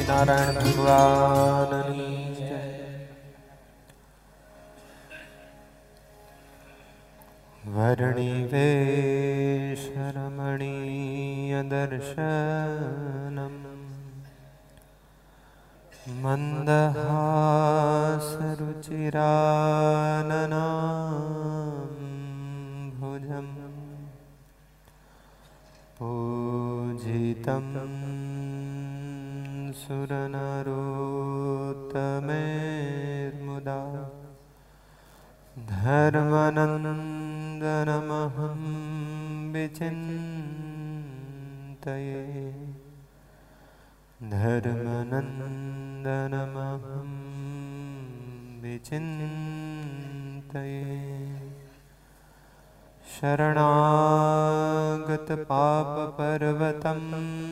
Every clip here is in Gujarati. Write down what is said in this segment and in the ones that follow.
સ્વામિનારાયણ ભગવાનની જય. વર્ણિ વેશરમણીય દર્શનમ મંદહાસરુચિરાનનાં ભુજમ પૂજિતમ સુરનરોત્તમૈર્મુદા ધર્મનંદનમહં વિચિંતયે ધર્મનંદનમહં વિચિંતયે શરણાગત પાપપર્વતં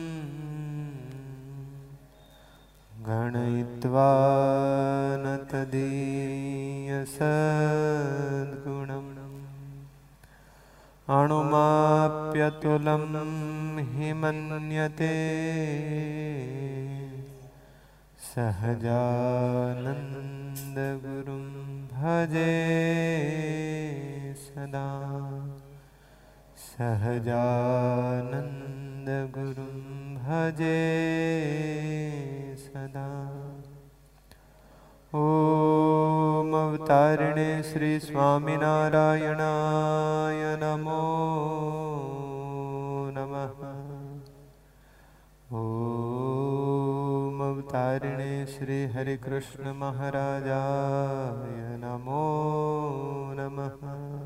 ગણયિત્વા ન તદીય સદ્ગુણં અણુમાપ્યતુલં હિ મન્યતે સહજાનંદ ગુરું ભજે સદા સહજાનંદ ગુરું ભજે સદા. ઓમ અવતારિણે શ્રી સ્વામિનારાયણાય નમો નમઃ. ઓમ અવતારિણે શ્રી હરિકૃષ્ણ મહારાજાય નમો નમઃ.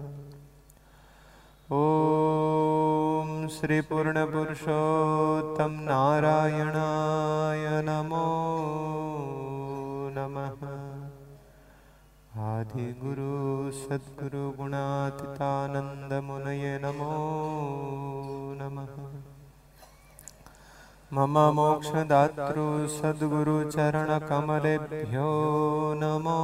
ઓમ શ્રી પૂર્ણ પુરુષોત્તમ નારાયણાય નમો નમઃ. આદિ ગુરુ સદ્ગુરુ ગુણાતીતાનંદ મુનયે નમો નમઃ. મમ મોક્ષદાતૃ સદ્ગુરુ ચરણ કમલેભ્યો નમો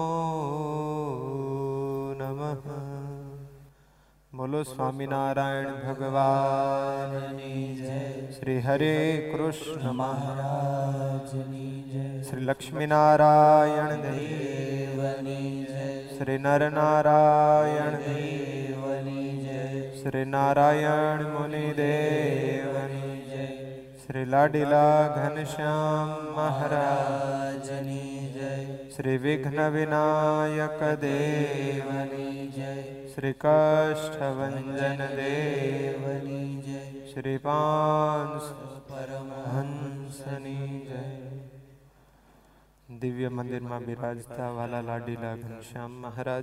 નમઃ. બોલો સ્વામિનારાયણ ભગવાનની જય. શ્રી હરે કૃષ્ણ મહારાજની જય. શ્રી લક્ષ્મીનારાયણ દેવની જય. શ્રી નરનારાયણ દેવની જય. શ્રી નારાયણ મુનિ દેવની જય. શ્રી લાડીલા ઘનશ્યામ મહારાજની જય. શ્રી વિઘ્ન વિનાયક દેવની જય. શ્રી કાષ્ઠભંજન દેવની જય. શ્રી પાંચ પરમહંસની જય. દિવ્ય મંદિરમાં બિરાજતા વાલા લાડીલા ઘનશ્યામ મહારાજ,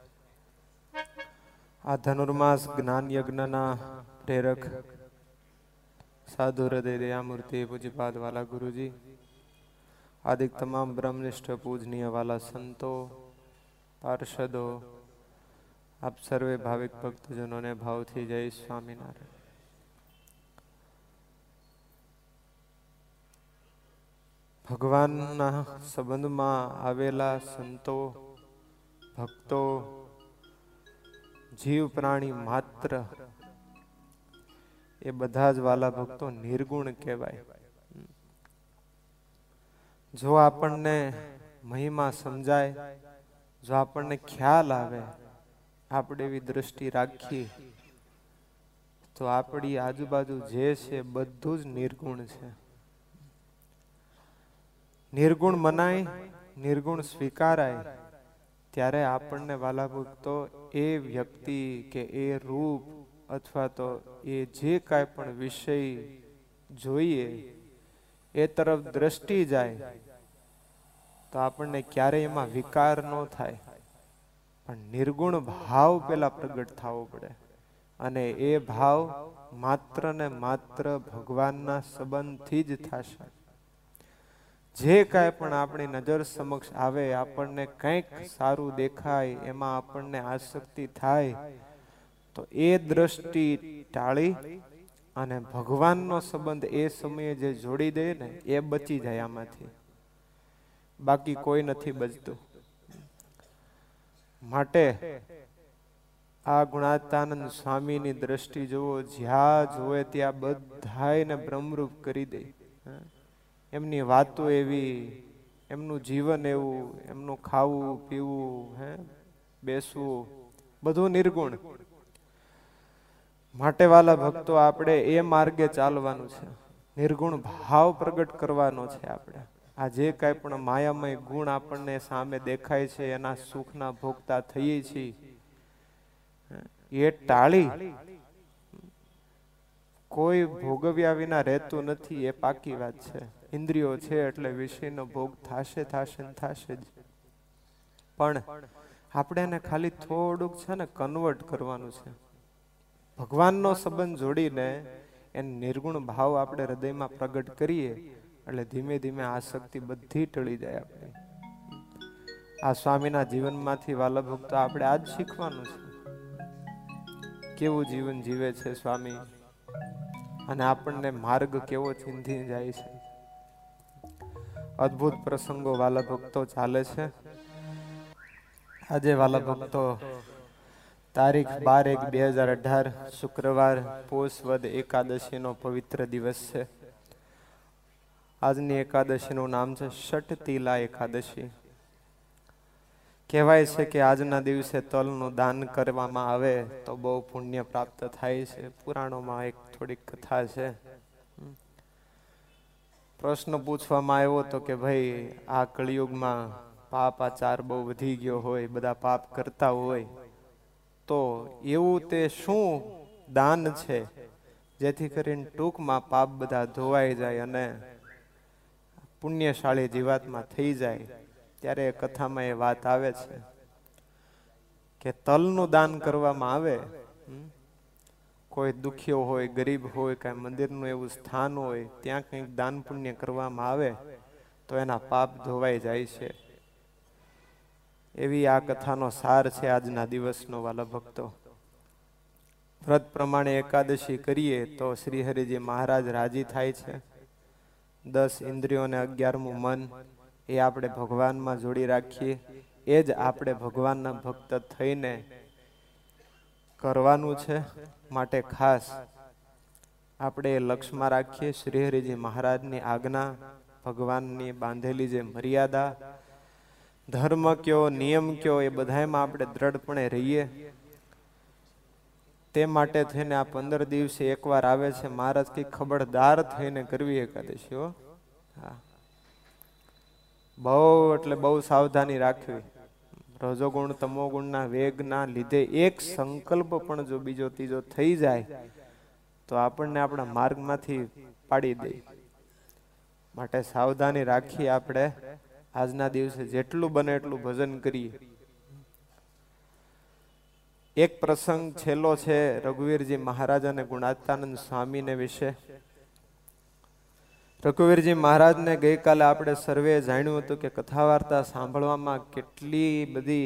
આ ધનુર્માસ જ્ઞાન યજ્ઞના પ્રેરક સાધુ હૃદય દયામૂર્તિ પૂજ્યપાદ વાલા ગુરુજી, આદિક તમામ બ્રહ્મનિષ્ઠ પૂજનીય વાલા સંતો, પાર્ષદો, આપ સર્વે ભાવિક ભક્તજનોને ભાવથી જય સ્વામિનારાયણ. ભગવાનના સંબંધમાં આવેલા સંતો, ભક્તો, જીવ પ્રાણી માત્ર એ બધા જ વાલા ભક્તો નિર્ગુણ કહેવાય. જો આપણને મહિમા સમજાય, જો આપણને ખ્યાલ આવે, આપણે એવી દ્રષ્ટિ રાખીએ તો આપણી આજુબાજુ જે છે બધું જ નિર્ગુણ છે. નિર્ગુણ મનાય, નિર્ગુણ સ્વીકારાય, ત્યારે આપણને વાલા ભક્તો એ વ્યક્તિ કે એ રૂપ અથવા તો એ જે કાંઈ પણ વિષય જોઈએ એ તરફ દ્રષ્ટિ જાય તો આપણને ક્યારેય એમાં વિકાર ન થાય. પણ નિર્ગુણ ભાવ પેલા પ્રગટ થવો પડે, અને એ ભાવ માત્ર ને માત્ર ભગવાનના સંબંધથી જ થશે. જે કાંઈ પણ આપણી નજર સમક્ષ આવે, આપણને કંઈક સારું દેખાય, એમાં આપણને આસક્તિ થાય, તો એ દ્રષ્ટિ ટાળી અને ભગવાનનો સંબંધ એ સમયે જે જોડી દે ને એ બચી જાય આમાંથી, બાકી કોઈ નથી બચતું. માટે આ ગુણાતાનંદ સ્વામીની દ્રષ્ટિ જુઓ, જ્યાં જોવે ત્યાં બધાયને બ્રહ્મરૂપ કરી દે. એમની વાતો એવી, એમનું જીવન એવું, એમનું ખાવું પીવું, બેસવું બધું નિર્ગુણ. માટે વાલા ભક્તો, આપણે એ માર્ગે ચાલવાનું છે, નિર્ગુણ ભાવ પ્રગટ કરવાનો છે. આપણે આ જે કાંઈ પણ માયામય ગુણ આપણને સામે દેખાય છે, એના સુખના ભોગતા થઈએ છીએ, એ ટાળી કોઈ ભોગવ્યા વિના રહેતું નથી, એ પાકી વાત છે. ઇન્દ્રિયો છે એટલે વિષયનો ભોગ થાશે થાશે ને થાશે જ. પણ આપણે એને ખાલી થોડુંક છે ને કન્વર્ટ કરવાનું છે. ભગવાનનો સંબંધ જોડીને એને નિર્ગુણ ભાવ આપણે હૃદયમાં પ્રગટ કરીએ એટલે ધીમે ધીમે આસક્તિ બધી ટળી જાય. આપણે આ સ્વામીના જીવનમાંથી વાલા ભક્તો આપણે આજ શીખવાનું છે. કેવું જીવન જીવે છે સ્વામી, અને આપણને માર્ગ કેવો ચીંધી જાય છે. અદ્ભુત પ્રસંગો વાલા ભક્તો ચાલે છે. આજે વાલા ભક્તો તારીખ 12/1/2018 શુક્રવાર પોષ વદ એકાદશીનો પવિત્ર દિવસ છે. આજની એકાદશીનું નામ છે ષટતિલા એકાદશી. કહેવાય છે કે આજના દિવસે તલનું દાન કરવામાં આવે તો બહુ પુણ્ય પ્રાપ્ત થાય છે. પુરાણોમાં એક થોડીક કથા છે. પ્રશ્ન પૂછવામાં આવ્યો તો કે ભાઈ, આ કળિયુગમાં પાપાચાર બહુ વધી ગયો હોય, બધા પાપ કરતા હોય, તો એવું તે શું દાન છે જેથી કરીને ટૂંકમાં પાપ બધા ધોવાઈ જાય અને પુણ્યશાળી જીવાત્મા થઈ જાય. ત્યારે કથામાં એ વાત આવે છે કે તલનું દાન કરવામાં આવે, કોઈ દુખ્યો હોય, ગરીબ હોય, કાંઈ મંદિરનું એવું સ્થાન હોય, ત્યાં કંઈક દાન પુણ્ય કરવામાં આવે તો એના પાપ ધોવાઈ જાય છે. એવી આ કથાનો સાર છે આજના દિવસનો વાલા ભક્તો. વ્રત પ્રમાણે એકાદશી કરીએ તો શ્રી હરિજી મહારાજ રાજી થાય છે. 10 ઇન્દ્રિયોને 11મું મન એ આપણે ભગવાનમાં જોડી રાખીએ. એ જ આપણે ભગવાનના ભક્ત થઈને કરવાનું છે. માટે ખાસ આપણે એ લક્ષ્યમાં રાખીએ. શ્રી હરિજી મહારાજની આજ્ઞા, ભગવાનની બાંધેલી જે મર્યાદા, ધર્મ કયો, નિયમ કયો, એ બધામાં આપણે દ્રઢપણે રહીએ. તે માટે થઈને આ 15 દિવસે એકવાર આવે છે. મહારાજ કઈ ખબરદાર થઈને કરવી એકાદશી. હા, બહુ એટલે બહુ સાવધાની રાખવી. રજોગુણ તમોગુણના વેગના લીધે એક સંકલ્પ પણ જો બીજો ત્રીજો થઈ જાય તો આપણને આપણા માર્ગમાંથી પાડી દે. માટે સાવધાની રાખી આપણે આજના દિવસે જેટલું બને એટલું ભજન કરીએ. એક પ્રસંગ છેલ્લો છે રઘુવીરજી મહારાજ અને ગુણાતીતાનંદ સ્વામીને વિશે. રઘુવીરજી મહારાજને ગઈકાલે આપણે સર્વે જાણ્યું હતું કે કથા વાર્તા સાંભળવામાં કેટલી બધી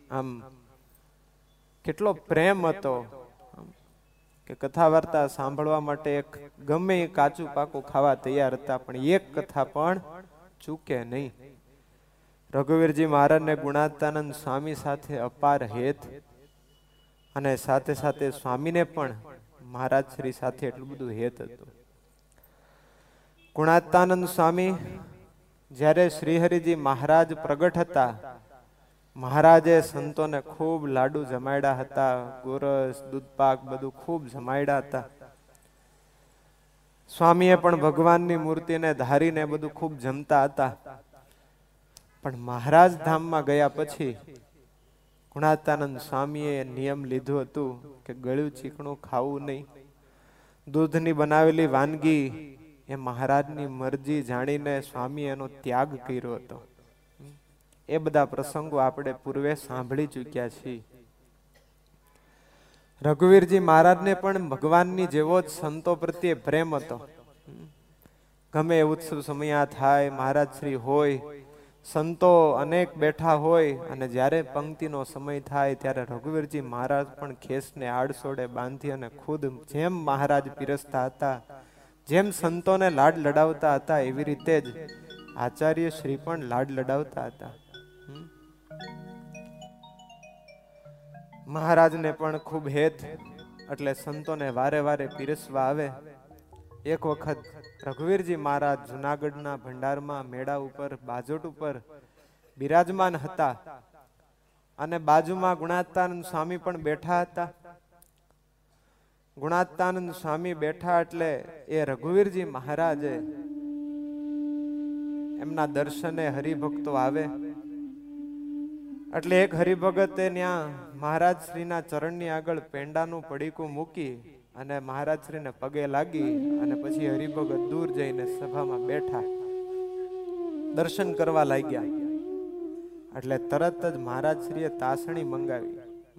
કેટલો પ્રેમ હતો કે કથા વાર્તા સાંભળવા માટે ગમે કાચું પાકું ખાવા તૈયાર હતા, પણ એક કથા પણ ચૂકે નહીં. રઘુવીરજી મહારાજને ગુણાતીતાનંદ સ્વામી સાથે અપાર હેત, અને સાથે સાથે સ્વામીને પણ મહારાજ શ્રી સાથે એટલું બધું હેત હતું. ગુણાતીતાનંદ સ્વામી જ્યારે શ્રીહરિજી મહારાજ પ્રગટ હતા, મહારાજે સંતોને ખૂબ લાડુ જમાડ્યા હતા, ગોરસ, દૂધપાક બધું ખૂબ જમાડ્યા હતા. સ્વામીએ પણ ભગવાનની મૂર્તિને ધારીને બધું ખૂબ જમતા હતા. પણ મહારાજ ધામમાં ગયા પછી ગુણાતીતાનંદ સ્વામીએ નિયમ લીધું હતું કે ગળ્યું ચીકણું ખાવું નહીં. દૂધની બનાવેલી વાનગી એ મહારાજની મરજી જાણીને સ્વામી એનો ત્યાગ કર્યો હતો. એ બધા પ્રસંગો આપણે પૂર્વે સાંભળી ચૂક્યા છીએ. રઘુવીરજી મહારાજને પણ ભગવાનની જેવો જ સંતો પ્રત્યે પ્રેમ હતો. ગમે ઉત્સવ સમયા થાય, મહારાજ શ્રી હોય, સંતો અનેક બેઠા હોય, અને જ્યારે પંક્તિનો સમય થાય ત્યારે રઘુવીરજી મહારાજ પણ ખેસને આડસોડે બાંધી અને ખુદ જેમ મહારાજ પીરસતા હતા, જેમ સંતોને લાડ લડાવતા હતા, એવી રીતે જ આચાર્ય શ્રી પણ લાડ લડાવતા હતા. મહારાજને પણ ખૂબ હેત, એટલે સંતોને વારે વારે પીરસવા આવે. એક વખત રઘુવીરજી મહારાજ જુનાગઢના ભંડારમાં મેળા ઉપર બાજોટ ઉપર બિરાજમાન હતા અને બાજુમાં ગુણાત્તાનંદ સ્વામી પણ બેઠા હતા. ગુણાત્તાનંદ સ્વામી બેઠા એટલે એ રઘુવીરજી મહારાજે એમના દર્શને હરિભક્તો આવે એટલે એક હરિભગતે ત્યાં મહારાજ શ્રીના ચરણની આગળ પેંડાનું પડીકું મૂકી અને મહારાજ શ્રીને પગે લાગી અને પછી હરિભગત દૂર જઈને સભામાં બેઠા દર્શન કરવા લાગ્યા. એટલે તરત જ મહારાજ શ્રીએ તાસણી મંગાવી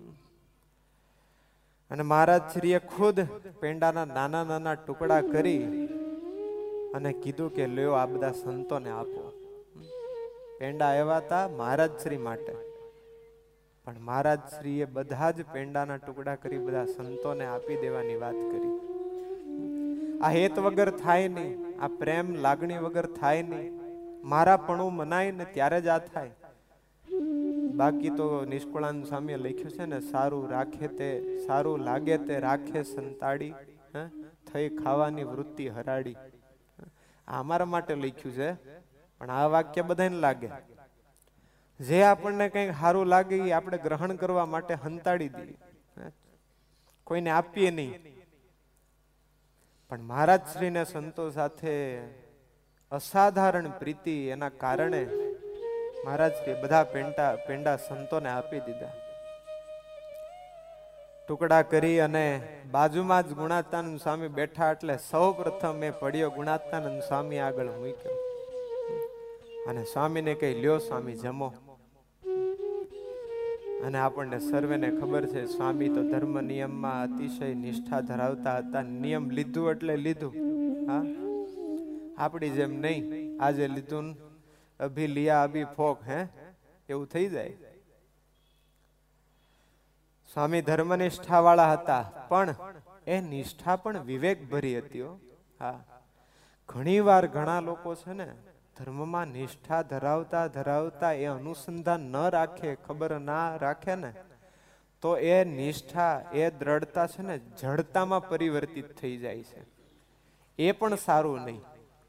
અને મહારાજ શ્રીએ ખુદ પેંડાના નાના નાના ટુકડા કરી અને કીધું કે લ્યો આ બધા સંતોને આપો. પેંડા આવ્યા હતા મહારાજ શ્રી માટે, પણ મહારાજ શ્રીએ બધા જ પેંડાના ટુકડા કરી બધા સંતોને આપી દેવાની વાત કરી. આ હેત વગર થાય નહીં, આ પ્રેમ લાગણી વગર થાય નહીં. મારા પણું મનાય ને ત્યારે જ આ થાય. બાકી તો નિષ્કુળાનંદ સ્વામીએ લખ્યું છે ને, સારું રાખે તે સારું લાગે તે રાખે સંતાડી, થઈ ખાવાની વૃત્તિ હરાડી. આ અમારા માટે લખ્યું છે, પણ આ વાક્ય બધાને લાગે. જે આપણને કંઈક સારું લાગે એ આપણે ગ્રહણ કરવા માટે હંતાડી દઈએ, કોઈને આપીએ નહીં. પણ મહારાજ શ્રીને સંતો સાથે અસાધારણ પ્રીતિ, એના કારણે મહારાજ શ્રી બધા પેંડા સંતોને આપી દીધા. ટુકડા કરી અને બાજુમાં જ ગુણાત્તાનંદ સ્વામી બેઠા એટલે સૌ પ્રથમ એ પડ્યો ગુણાત્તાનંદ સ્વામી આગળ મૂક્યો અને સ્વામીને કહી, લ્યો સ્વામી જમો. અને આપણને સર્વેને ખબર છે, સ્વામી તો ધર્મ નિયમમાં અતિશય નિષ્ઠા ધરાવતા હતા. નિયમ લીધું એટલે લીધું. હા, આપણી જેમ નહીં, આજે લીધું અભી લિયા અભી ફોક, એવું થઈ જાય. સ્વામી ધર્મ નિષ્ઠા વાળા હતા, પણ એ નિષ્ઠા પણ વિવેક ભરી હતી. હા, ઘણી વાર ઘણા લોકો છે ને ધર્મમાં નિષ્ઠા ધરાવતા ધરાવતા એ અનુસંધાન ન રાખે, ખબર ના રાખે ને, તો એ નિષ્ઠા, એ દ્રઢતા છે ને જડતામાં પરિવર્તિત થઈ જાય છે. એ પણ સારું નહીં.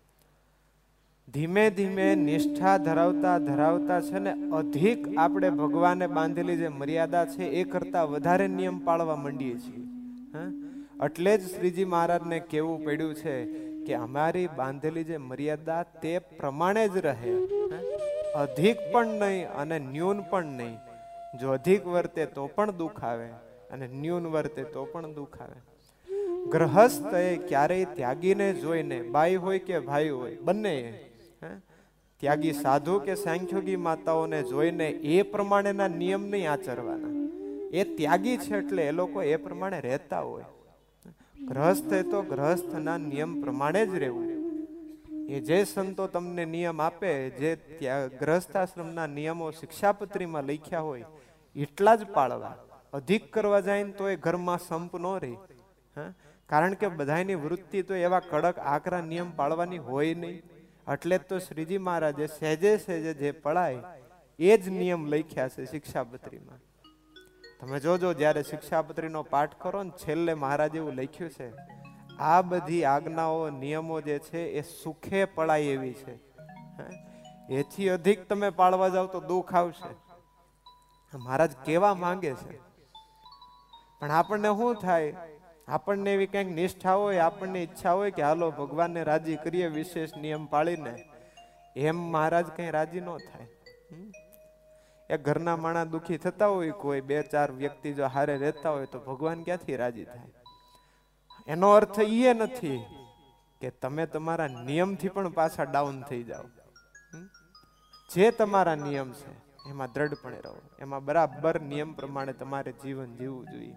ધીમે ધીમે નિષ્ઠા ધરાવતા ધરાવતા છે ને અધિક આપણે ભગવાને બાંધેલી જે મર્યાદા છે એ કરતા વધારે નિયમ પાળવા માંડીએ છીએ. એટલે જ શ્રીજી મહારાજને કહેવું પડ્યું છે કે અમારી બાંધેલી જે મર્યાદા તે પ્રમાણે જ રહે, અધિક પણ નહીં અને ન્યૂન પણ નહીં. જો અધિક વર્તે તો પણ દુઃખ આવે અને ન્યૂન વર્તે તો પણ દુઃખ આવે. ગ્રહસ્થ એ ક્યારેય ત્યાગીને જોઈને, બાઈ હોય કે ભાઈ હોય, બંને ત્યાગી સાધુ કે સાંખ્યોગી માતાઓને જોઈને એ પ્રમાણેના નિયમ નહીં આચરવાના. એ ત્યાગી છે એટલે એ લોકો એ પ્રમાણે રહેતા હોય. ગ્રહસ્થ તો ગ્રહસ્થના નિયમ પ્રમાણે જ રહેવું. એ જે સંતો તમને નિયમ આપે, જે ગ્રહસ્થાશ્રમના નિયમો શિક્ષાપત્રીમાં લખ્યા હોય એટલા જ પાળવા. અધિક કરવા જાય ને તો એ ઘરમાં સંપ ન રહે. કારણ કે બધાની વૃત્તિ તો એવા કડક આકરા નિયમ પાળવાની હોય નહીં. એટલે જ તો શ્રીજી મહારાજે સહેજે સહેજે જે પડાય એ જ નિયમ લખ્યા છે શિક્ષાપત્રીમાં. તમે જોજો, જ્યારે શિક્ષાપત્રીનો પાઠ કરો ને, છેલ્લે મહારાજ એવું લખ્યું છે, આ બધી આજ્ઞાઓ નિયમો જે છે એ સુખે પડાય એવી છે. એથી અધિક તમે પાળવા જાવ તો દુઃખ આવશે. મહારાજ કેવા માંગે છે. પણ આપણને શું થાય, આપણને એવી કંઈક નિષ્ઠા હોય, આપણને ઈચ્છા હોય કે હાલો ભગવાનને રાજી કરીએ વિશેષ નિયમ પાળીને. એમ મહારાજ કઈ રાજી ન થાય. એ ઘરના માણસ દુખી થતા હોય, કોઈ 2-4 વ્યક્તિ જો હારે રહેતા હોય તો ભગવાન ક્યાંથી રાજી થાય. એનો અર્થ એ નથી કે તમે તમારા નિયમથી પણ પાછા ડાઉન થઈ જાઓ. જે તમારા નિયમ છે એમાં દ્રઢપણે રહો, એમાં બરાબર નિયમ પ્રમાણે તમારે જીવન જીવવું જોઈએ.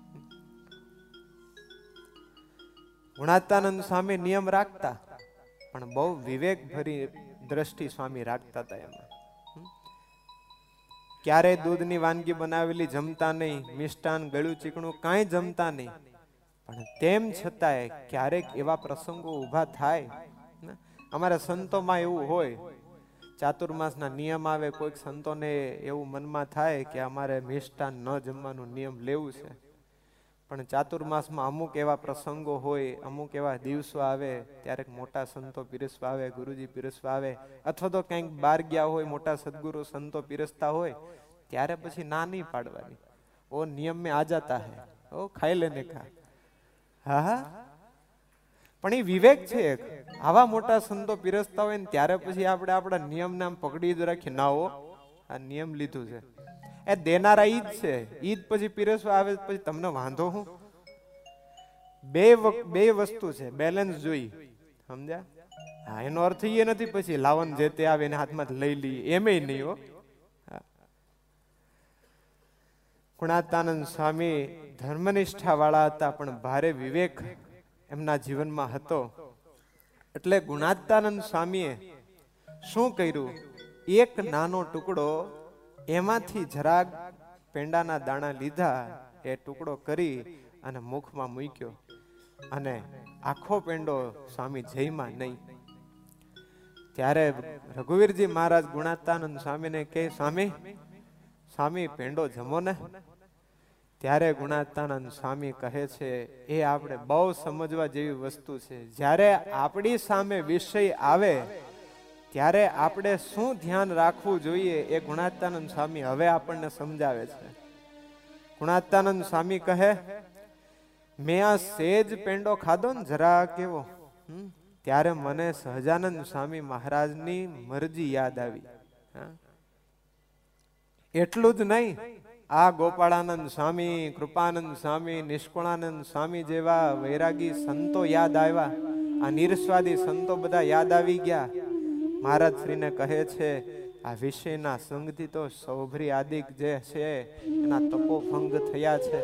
ગુણાત્તાનંદ સ્વામી નિયમ રાખતા, પણ બહુ વિવેક ભરી દ્રષ્ટિ સ્વામી રાખતા હતા. એમાં ક્યારેય દૂધની વાનગી બનાવેલી જમતા નહીં, મિષ્ટાન ગળ્યું ચીકણું કાંઈ જમતા નહીં. પણ તેમ છતાંય ક્યારેક એવા પ્રસંગો ઊભા થાય. અમારા સંતોમાં એવું હોય, ચાતુર્માસના નિયમ આવે, કોઈક સંતોને એવું મનમાં થાય કે અમારે મિષ્ટાન ન જમવાનું નિયમ લેવું છે. પણ ચાતુર્માસમાં અમુક એવા પ્રસંગો હોય, અમુક એવા દિવસો આવે ત્યારે મોટા સંતો પીરસવા આવે, ગુરુજી પીરસવા આવે, અથવા તો કંઈક બહાર ગયા હોય મોટા સદગુરુ સંતો પીરસતા હોય ત્યારે પછી ના નહીં પાડવાની. ઓ નિયમ में आ जाता है, ઓ ખાઈ લેને કા. હા હા, પણ એ વિવેક છે. આવા મોટા સંતો પીરસતા હોય ને ત્યારે પછી આપણે આપણા નિયમ નામ પકડી જ રાખીએ. ના હો, આ નિયમ લીધું છે, એ દેનારા ઈ જ છે, ઈ જ પછી પીરસવા આવે પછી તમને વાંધો હું? બે વસ્તુ છે, બેલેન્સ જોઈ, સમજ્યા? હા, એનો અર્થ એ નથી પછી લાવન જે તે આવે એને હાથમાં લઈ લઈએ, એમેય નહીં હો. ગુણાતાનંદ સ્વામી ધર્મનિષ્ઠા વાળા હતા, પણ ભારે વિવેક એમના જીવનમાં હતો. એટલે ગુણાતાનંદ સ્વામીએ શું કર્યું? એક નાનો ટુકડો એમાંથી જરાક પેંડાના દાણા લીધા, એ ટુકડો કરી અને મુખમાં મૂક્યો, અને આખો પેંડો સ્વામી જયમાં નહીં. ત્યારે રઘુવીરજી મહારાજ ગુણાતાનંદ સ્વામીને કહે, સ્વામી સ્વામી પેંડો જમો ને. ત્યારે ગુણાતાનંદ સ્વામી કહે છે, એ આપણે બહુ સમજવા જેવી વસ્તુ છે. જ્યારે આપણી સામે વિષય આવે ત્યારે આપણે શું ધ્યાન રાખવું જોઈએ એ ગુણાતાનંદ સ્વામી હવે આપણને સમજાવે છે. ગુણાતાનંદ સ્વામી કહે, મેં આ સેજ પેંડો ખાધો ને જરા કેવો, ત્યારે મને સહજાનંદ સ્વામી મહારાજની મરજી યાદ આવી. એટલું જ નહીં, આ ગોપાળાનંદ સ્વામી, કૃપાનંદ સ્વામી, નિષ્કુળાનંદ સ્વામી જેવા વૈરાગી સંતો યાદ આવ્યા. આ નિરસ્વાદી સંતો બધા યાદ આવી ગયા. મહારાજ શ્રીને કહે છે, આ વિષયના સંગથી તો સૌભરી આદિક જે છે એના તપોભંગ થયા છે.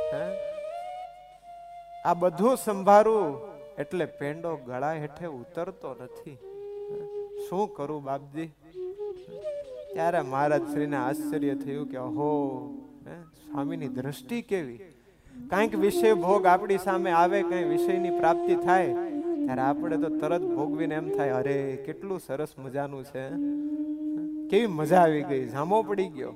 આ બધું સંભાળવું એટલે પેંડો ગળા હેઠે ઉતરતો નથી. શું કરું બાપજી? ત્યારે મહારાજ શ્રીને આશ્ચર્ય થયું કે ઓહો, સ્વામીની દ્રષ્ટિ કેવી! કાંઈક વિષય ભોગ આપણી સામે આવે, કઈ વિષયની પ્રાપ્તિ થાય ત્યારે આપણે તો તરત ભોગવીને એમ થાય, અરે કેટલું સરસ મજાનું છે, કેવી મજા આવી ગઈ, જામો પડી ગયો.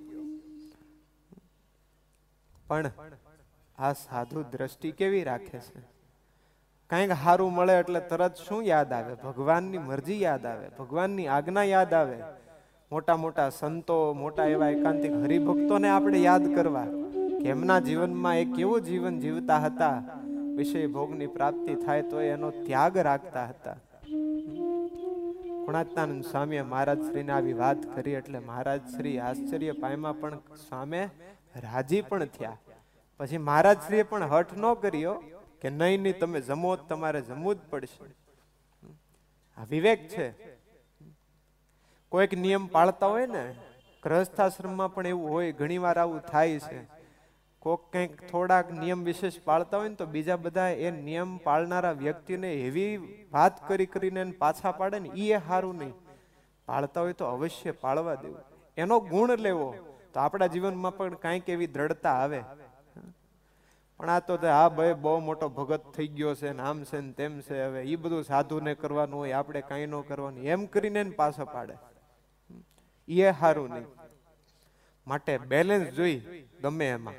પણ આ સાધુ દ્રષ્ટિ કેવી રાખે છે? કંઈક સારું મળે એટલે તરત શું યાદ આવે? ભગવાનની મરજી યાદ આવે, ભગવાનની આજ્ઞા યાદ આવે. મોટા મોટા સંતો, મોટા એવા એકાંતિક હરિભક્તોને આપણે યાદ કરવા કે એમના જીવનમાં એ કેવું જીવન જીવતા હતા, વિષય ભોગની પ્રાપ્તિ થાય તો એનો ત્યાગ રાખતા હતા. ગુણાતાનંદ સ્વામીએ મહારાજ શ્રીને આવી વાત કરી એટલે મહારાજ શ્રી આશ્ચર્ય પામ્યા, પણ સ્વામે રાજી પણ થયા. પછી મહારાજ શ્રીએ પણ હઠ ન કર્યો કે નહીં નહીં તમે જમો, તમારે જમવું જ પડશે. આ વિવેક છે. કોઈક નિયમ પાળતા હોય ને, ગૃહસ્થાશ્રમમાં પણ એવું હોય, ઘણી વાર આવું થાય છે. કોઈક કંઈક થોડાક નિયમ વિશેષ પાળતા હોય ને તો બીજા બધા એ નિયમ પાળનારા વ્યક્તિને એવી વાત કરીને પાછા પાડે ને, એ સારું નહીં. પાળતા હોય તો અવશ્ય પાળવા દેવું, એનો ગુણ લેવો, તો આપણા જીવનમાં પણ કાંઈક એવી દ્રઢતા આવે. પણ આ તો હા ભાઈ બહુ મોટો ભગત થઈ ગયો છે ને આમ છે ને તેમ છે, હવે એ બધું સાધુને કરવાનું હોય, આપણે કાંઈ ન કરવાનું, એમ કરીને પાછા પાડે, એ સારું નહીં. માટે બેલેન્સ જોઈ ગમે એમાં.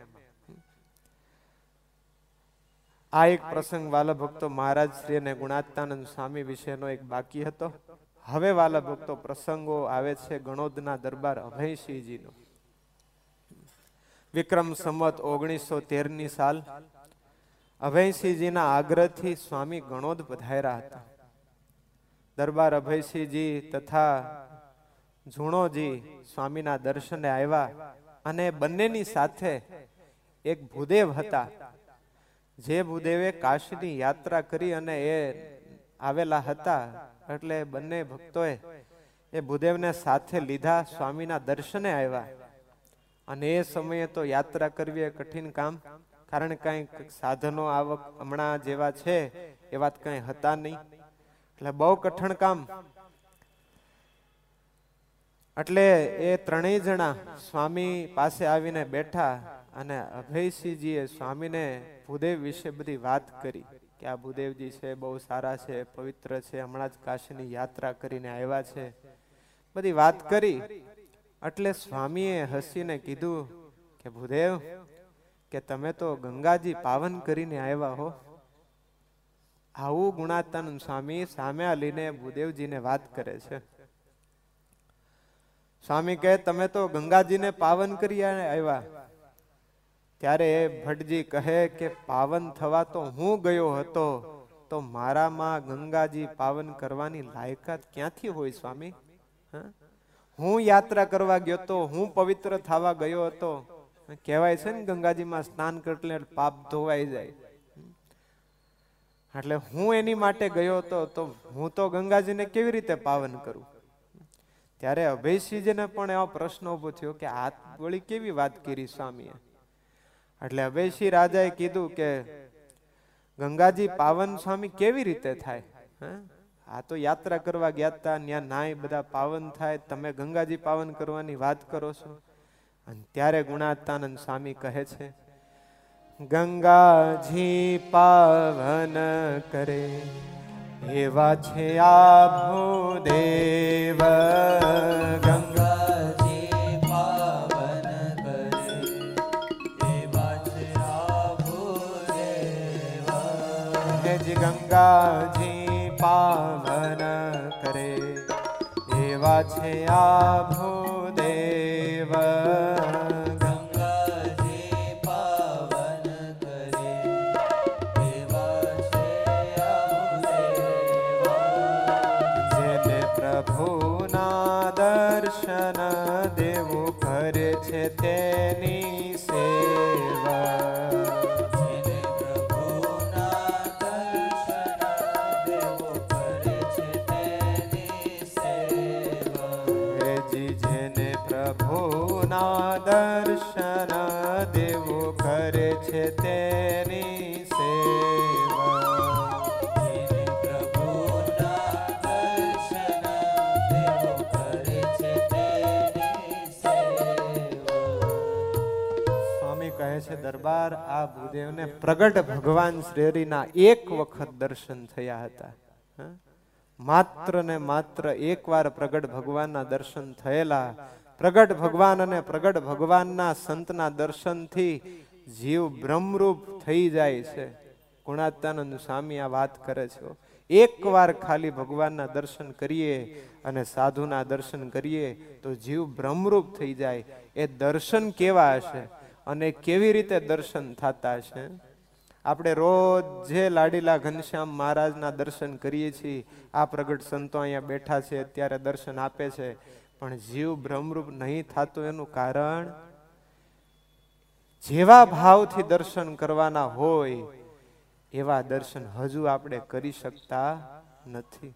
આ એક પ્રસંગ વાલા ભક્તો મહારાજ શ્રી અને ગુણાતાનંદ સ્વામી વિશેનો એક બાકી હતો. હવે વાલા ભક્તો પ્રસંગો આવે છે ગણોદના દરબાર અભયસિંહજીનો. વિક્રમ સંવત 1913 ની સાલ અભયસિંહજીના આગ્રહથી સ્વામી ગણોદ પધાર્યા હતા. દરબાર અભયસિંહજી તથા ઝુણોજી સ્વામીના દર્શને આવ્યા, અને બંનેની સાથે એક ભૂદેવ હતા. જે ભૂદેવે કાશીની યાત્રા કરી અને એ આવેલા હતા, એટલે બંને ભક્તોએ એ ભૂદેવને સાથે લીધા, સ્વામીના દર્શને આવ્યા. અને એ સમયે તો યાત્રા કરવી એ કઠિન કામ, કારણ કંઈક સાધનો આવક હમણાં જેવા છે એવા કંઈ હતા નહીં, એટલે બહુ કઠણ કામ. એટલે એ ત્રણેય જણા સ્વામી પાસે આવીને બેઠા, અને અભયસિંહજીએ સ્વામીને ભૂદેવ વિશે બધી વાત કરી કે આ ભૂદેવજી છે, બહુ સારા છે, પવિત્ર છે, હમણાં જ કાશીની યાત્રા કરીને આવ્યા છે, બધી વાત કરી. એટલે સ્વામીએ હસીને કીધું કે ભૂદેવ, કે તમે તો ગંગાજી પાવન કરીને આવ્યા હો. આવું ગુણાતાનંદ સ્વામી સામે લઈને ભૂદેવજીને વાત કરે છે. સ્વામી કહે તમે તો ગંગાજીને પાવન કરી આવ્યા. ત્યારે ભટ્ટજી કહે કે પાવન થવા તો હું ગયો હતો, તો મારામાં ગંગાજી પાવન કરવાની લાયકાત ક્યાંથી હોય સ્વામી? હું યાત્રા કરવા ગયો તો, હું પવિત્ર થવા ગયો હતો. કહેવાય છે ને ગંગાજીમાં સ્નાન કરલે પાપ ધોવાઈ જાય. એટલે હું એની માટે ગયો હતો, તો હું તો ગંગાજીને કેવી રીતે પાવન કરું? ત્યારે અભયસિંહજીને પણ એવો પ્રશ્ન ઉભો થયો કે આ વળી કેવી વાત કરી સ્વામીએ. એટલે અભયસિંહ રાજાએ કીધું કે ગંગાજી પાવન સ્વામી કેવી રીતે થાય? આ તો યાત્રા કરવા ગયા હતા, ત્યાં નાય બધા પાવન થાય, તમે ગંગાજી પાવન કરવાની વાત કરો છો. અને ત્યારે ગુણાતાનંદ સ્વામી કહે છે ગંગાજી પાવન કરે એવા છે આ ભૂદેવ. ગંગાજી પાવન કરે એવા છે આ ભૂદેવ. ગંગાજી પાવન કરે એવા છે આ ભૂદેવ. પ્રભુના દર્શન દેવું કરે છે તેની સેવા. જેને પ્રભુના દર્શન દેવું કરે છે તેની સેવા. જેને પ્રભુના દર્શન દેવું કરે છે તેની સેવા. કહે છે દરબાર આ ભૂદેવને પ્રગટ ભગવાન શ્રીહરિના એક વખત દર્શન થયા હતા. માત્ર ને માત્ર એકવાર પ્રગટ ભગવાનના દર્શન થયેલા. પ્રગટ ભગવાન અને પ્રગટ ભગવાનના સંતના દર્શનથી જીવ બ્રહ્મરૂપ થઈ જાય છે. ગુણાતાનંદ સ્વામી આ વાત કરે છે. એકવાર ખાલી ભગવાનના દર્શન કરીએ અને સાધુના દર્શન કરીએ તો જીવ બ્રહ્મરૂપ થઈ જાય. એ દર્શન કેવા હશે અને કેવી રીતે દર્શન થતા છે? આપણે રોજ જે લાડીલા ઘનશ્યામ મહારાજના દર્શન કરીએ છીએ, આ પ્રગટ સંતો અહીંયા બેઠા છે અત્યારે દર્શન આપે છે, પણ જીવ બ્રહ્મરૂપ નહીં થતું એનું કારણ જેવા ભાવથી દર્શન કરવાના હોય એવા દર્શન હજુ આપણે કરી શકતા નથી.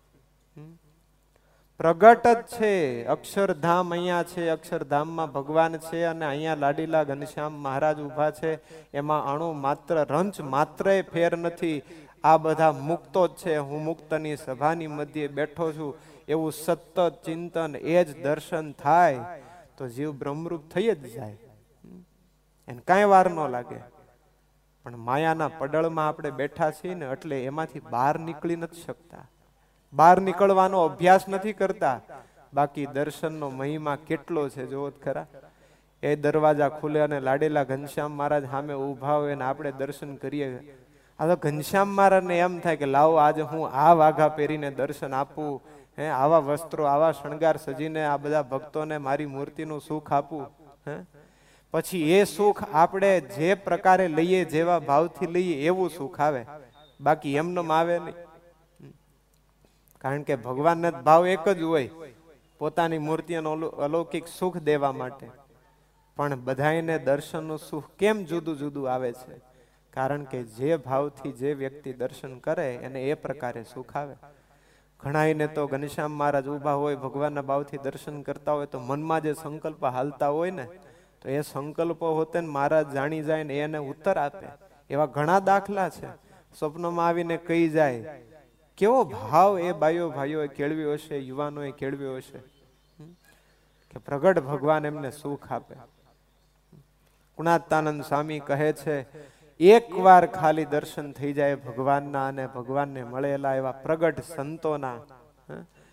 પ્રગટ જ છે, અક્ષરધામ અહીંયા છે, અક્ષરધામમાં ભગવાન છે અને અહીંયા લાડીલા ઘનશ્યામ મહારાજ ઉભા છે. એમાં અણુ માત્ર રંચ માત્ર ફેર નથી. આ બધા મુક્તો જ છે. હું મુક્તની સભાની મધ્યે બેઠો છું એવું સતત ચિંતન એ જ દર્શન થાય તો જીવ બ્રહ્મરૂપ થઈ જ જાય. એને કાંઈ વાર ન લાગે. પણ માયાના પડળમાં આપણે બેઠા છીએ ને એટલે એમાંથી બહાર નીકળી નથી શકતા. બહાર નીકળવાનો અભ્યાસ નથી કરતા. બાકી દર્શનનો મહિમા કેટલો છે જોવો ખરા. એ દરવાજા ખુલે અને લાડેલા ઘનશ્યામ મહારાજ સામે ઉભા હોય ને આપણે દર્શન કરીએ. આ તો ઘનશ્યામ મહારાજને એમ થાય કે લાવો આજે હું આ વાઘા પહેરીને દર્શન આપું, આવા વસ્ત્રો આવા શણગાર સજીને આ બધા ભક્તોને મારી મૂર્તિનું સુખ આપું. પછી એ સુખ આપણે જે પ્રકારે લઈએ, જેવા ભાવથી લઈએ એવું સુખ આવે. બાકી એમનેમ આવે નહીં. કારણ કે ભગવાનનો ભાવ એક જ હોય, પોતાની મૂર્તિઓનો અલૌકિક સુખ દેવા માટે. પણ બધાને દર્શનનું સુખ કેમ જુદું જુદું આવે છે? કારણ કે જે ભાવથી જે વ્યક્તિ દર્શન કરે એને એ પ્રકારે સુખ આવે. ઘણાઈને તો ઘનશ્યામ મહારાજ ઉભા હોય, ભગવાનના ભાવથી દર્શન કરતા હોય તો મનમાં જે સંકલ્પ હાલતા હોય ને, તો એ સંકલ્પો હોતે ને મહારાજ જાણી જાય ને એને ઉત્તર આપે. એવા ઘણા દાખલા છે. સ્વપ્નમાં આવીને કહી જાય. કેવો ભાવ એ બાયો ભાઈઓ કેળવ્યો હશે, યુવાનોએ કેળવ્યો હશે કે પ્રગટ ભગવાન એમને સુખ આપે. ગુણાતાનંદ સ્વામી કહે છે એકવાર ખાલી દર્શન થઈ જાય ભગવાનના અને ભગવાનને મળેલા એવા પ્રગટ સંતોના,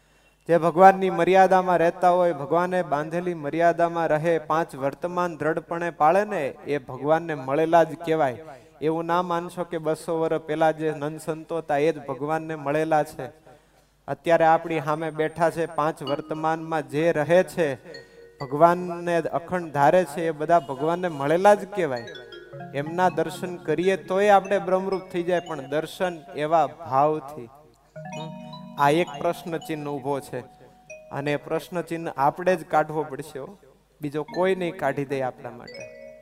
જે ભગવાનની મર્યાદામાં રહેતા હોય, ભગવાને બાંધેલી મર્યાદામાં રહે, 5 વર્તમાન દ્રઢપણે પાળે ને એ ભગવાનને મળેલા જ કહેવાય. એવું ના માનશો કે 200 વર્ષ પહેલા જે નંદ સંતો હતા એ જ ભગવાનને મળેલા છે. અત્યારે આપણી સામે બેઠા છે, 5 વર્તમાનમાં જે રહે છે, ભગવાનને અખંડ ધારે છે, એ બધા ભગવાનને મળેલા જ કહેવાય. એમના દર્શન કરીએ તોય આપણે બ્રહ્મરૂપ થઈ જાય, પણ દર્શન એવા ભાવથી. આ એક પ્રશ્ન ચિહ્ન ઉભો છે, અને એ પ્રશ્ન ચિહ્ન આપણે જ કાઢવો પડશે, બીજો કોઈ નહીં કાઢી દે આપણા માટે.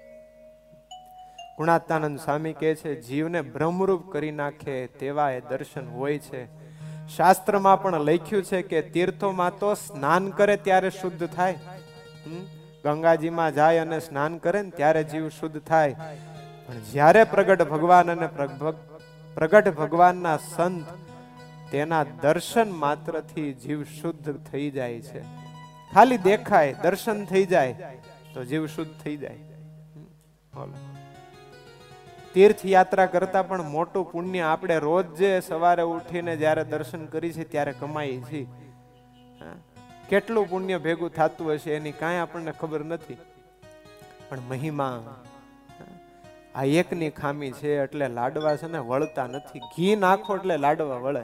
ગુણાતાનંદ સ્વામી કહે છે, જીવને બ્રહ્મરૂપ કરી નાખે તેવા એ દર્શન હોય છે. શાસ્ત્રમાં પણ લખ્યું છે કે તીર્થોમાં તો સ્નાન કરે ત્યારે શુદ્ધ થાય. ગંગાજીમાં જાય અને સ્નાન કરે ને ત્યારે જીવ શુદ્ધ થાય. પણ જ્યારે પ્રગટ ભગવાન અને પ્રગટ ભગવાનના સંત, તેના દર્શન માત્રથી જીવ શુદ્ધ થઈ જાય છે. ખાલી દેખાય, દર્શન થઈ જાય તો જીવ શુદ્ધ થઈ જાય. તીર્થ યાત્રા કરતા પણ મોટું પુણ્ય આપણે રોજ જે સવારે ઉઠીને જ્યારે દર્શન કરી છે ત્યારે કમાઈએ છીએ. કેટલું પુણ્ય ભેગું થતું હશે એની કાંઈ આપણને ખબર નથી. પણ મહિમા આ એકની ખામી છે, એટલે લાડવા છે ને વળતા નથી. ઘી નાખો એટલે લાડવા વળે.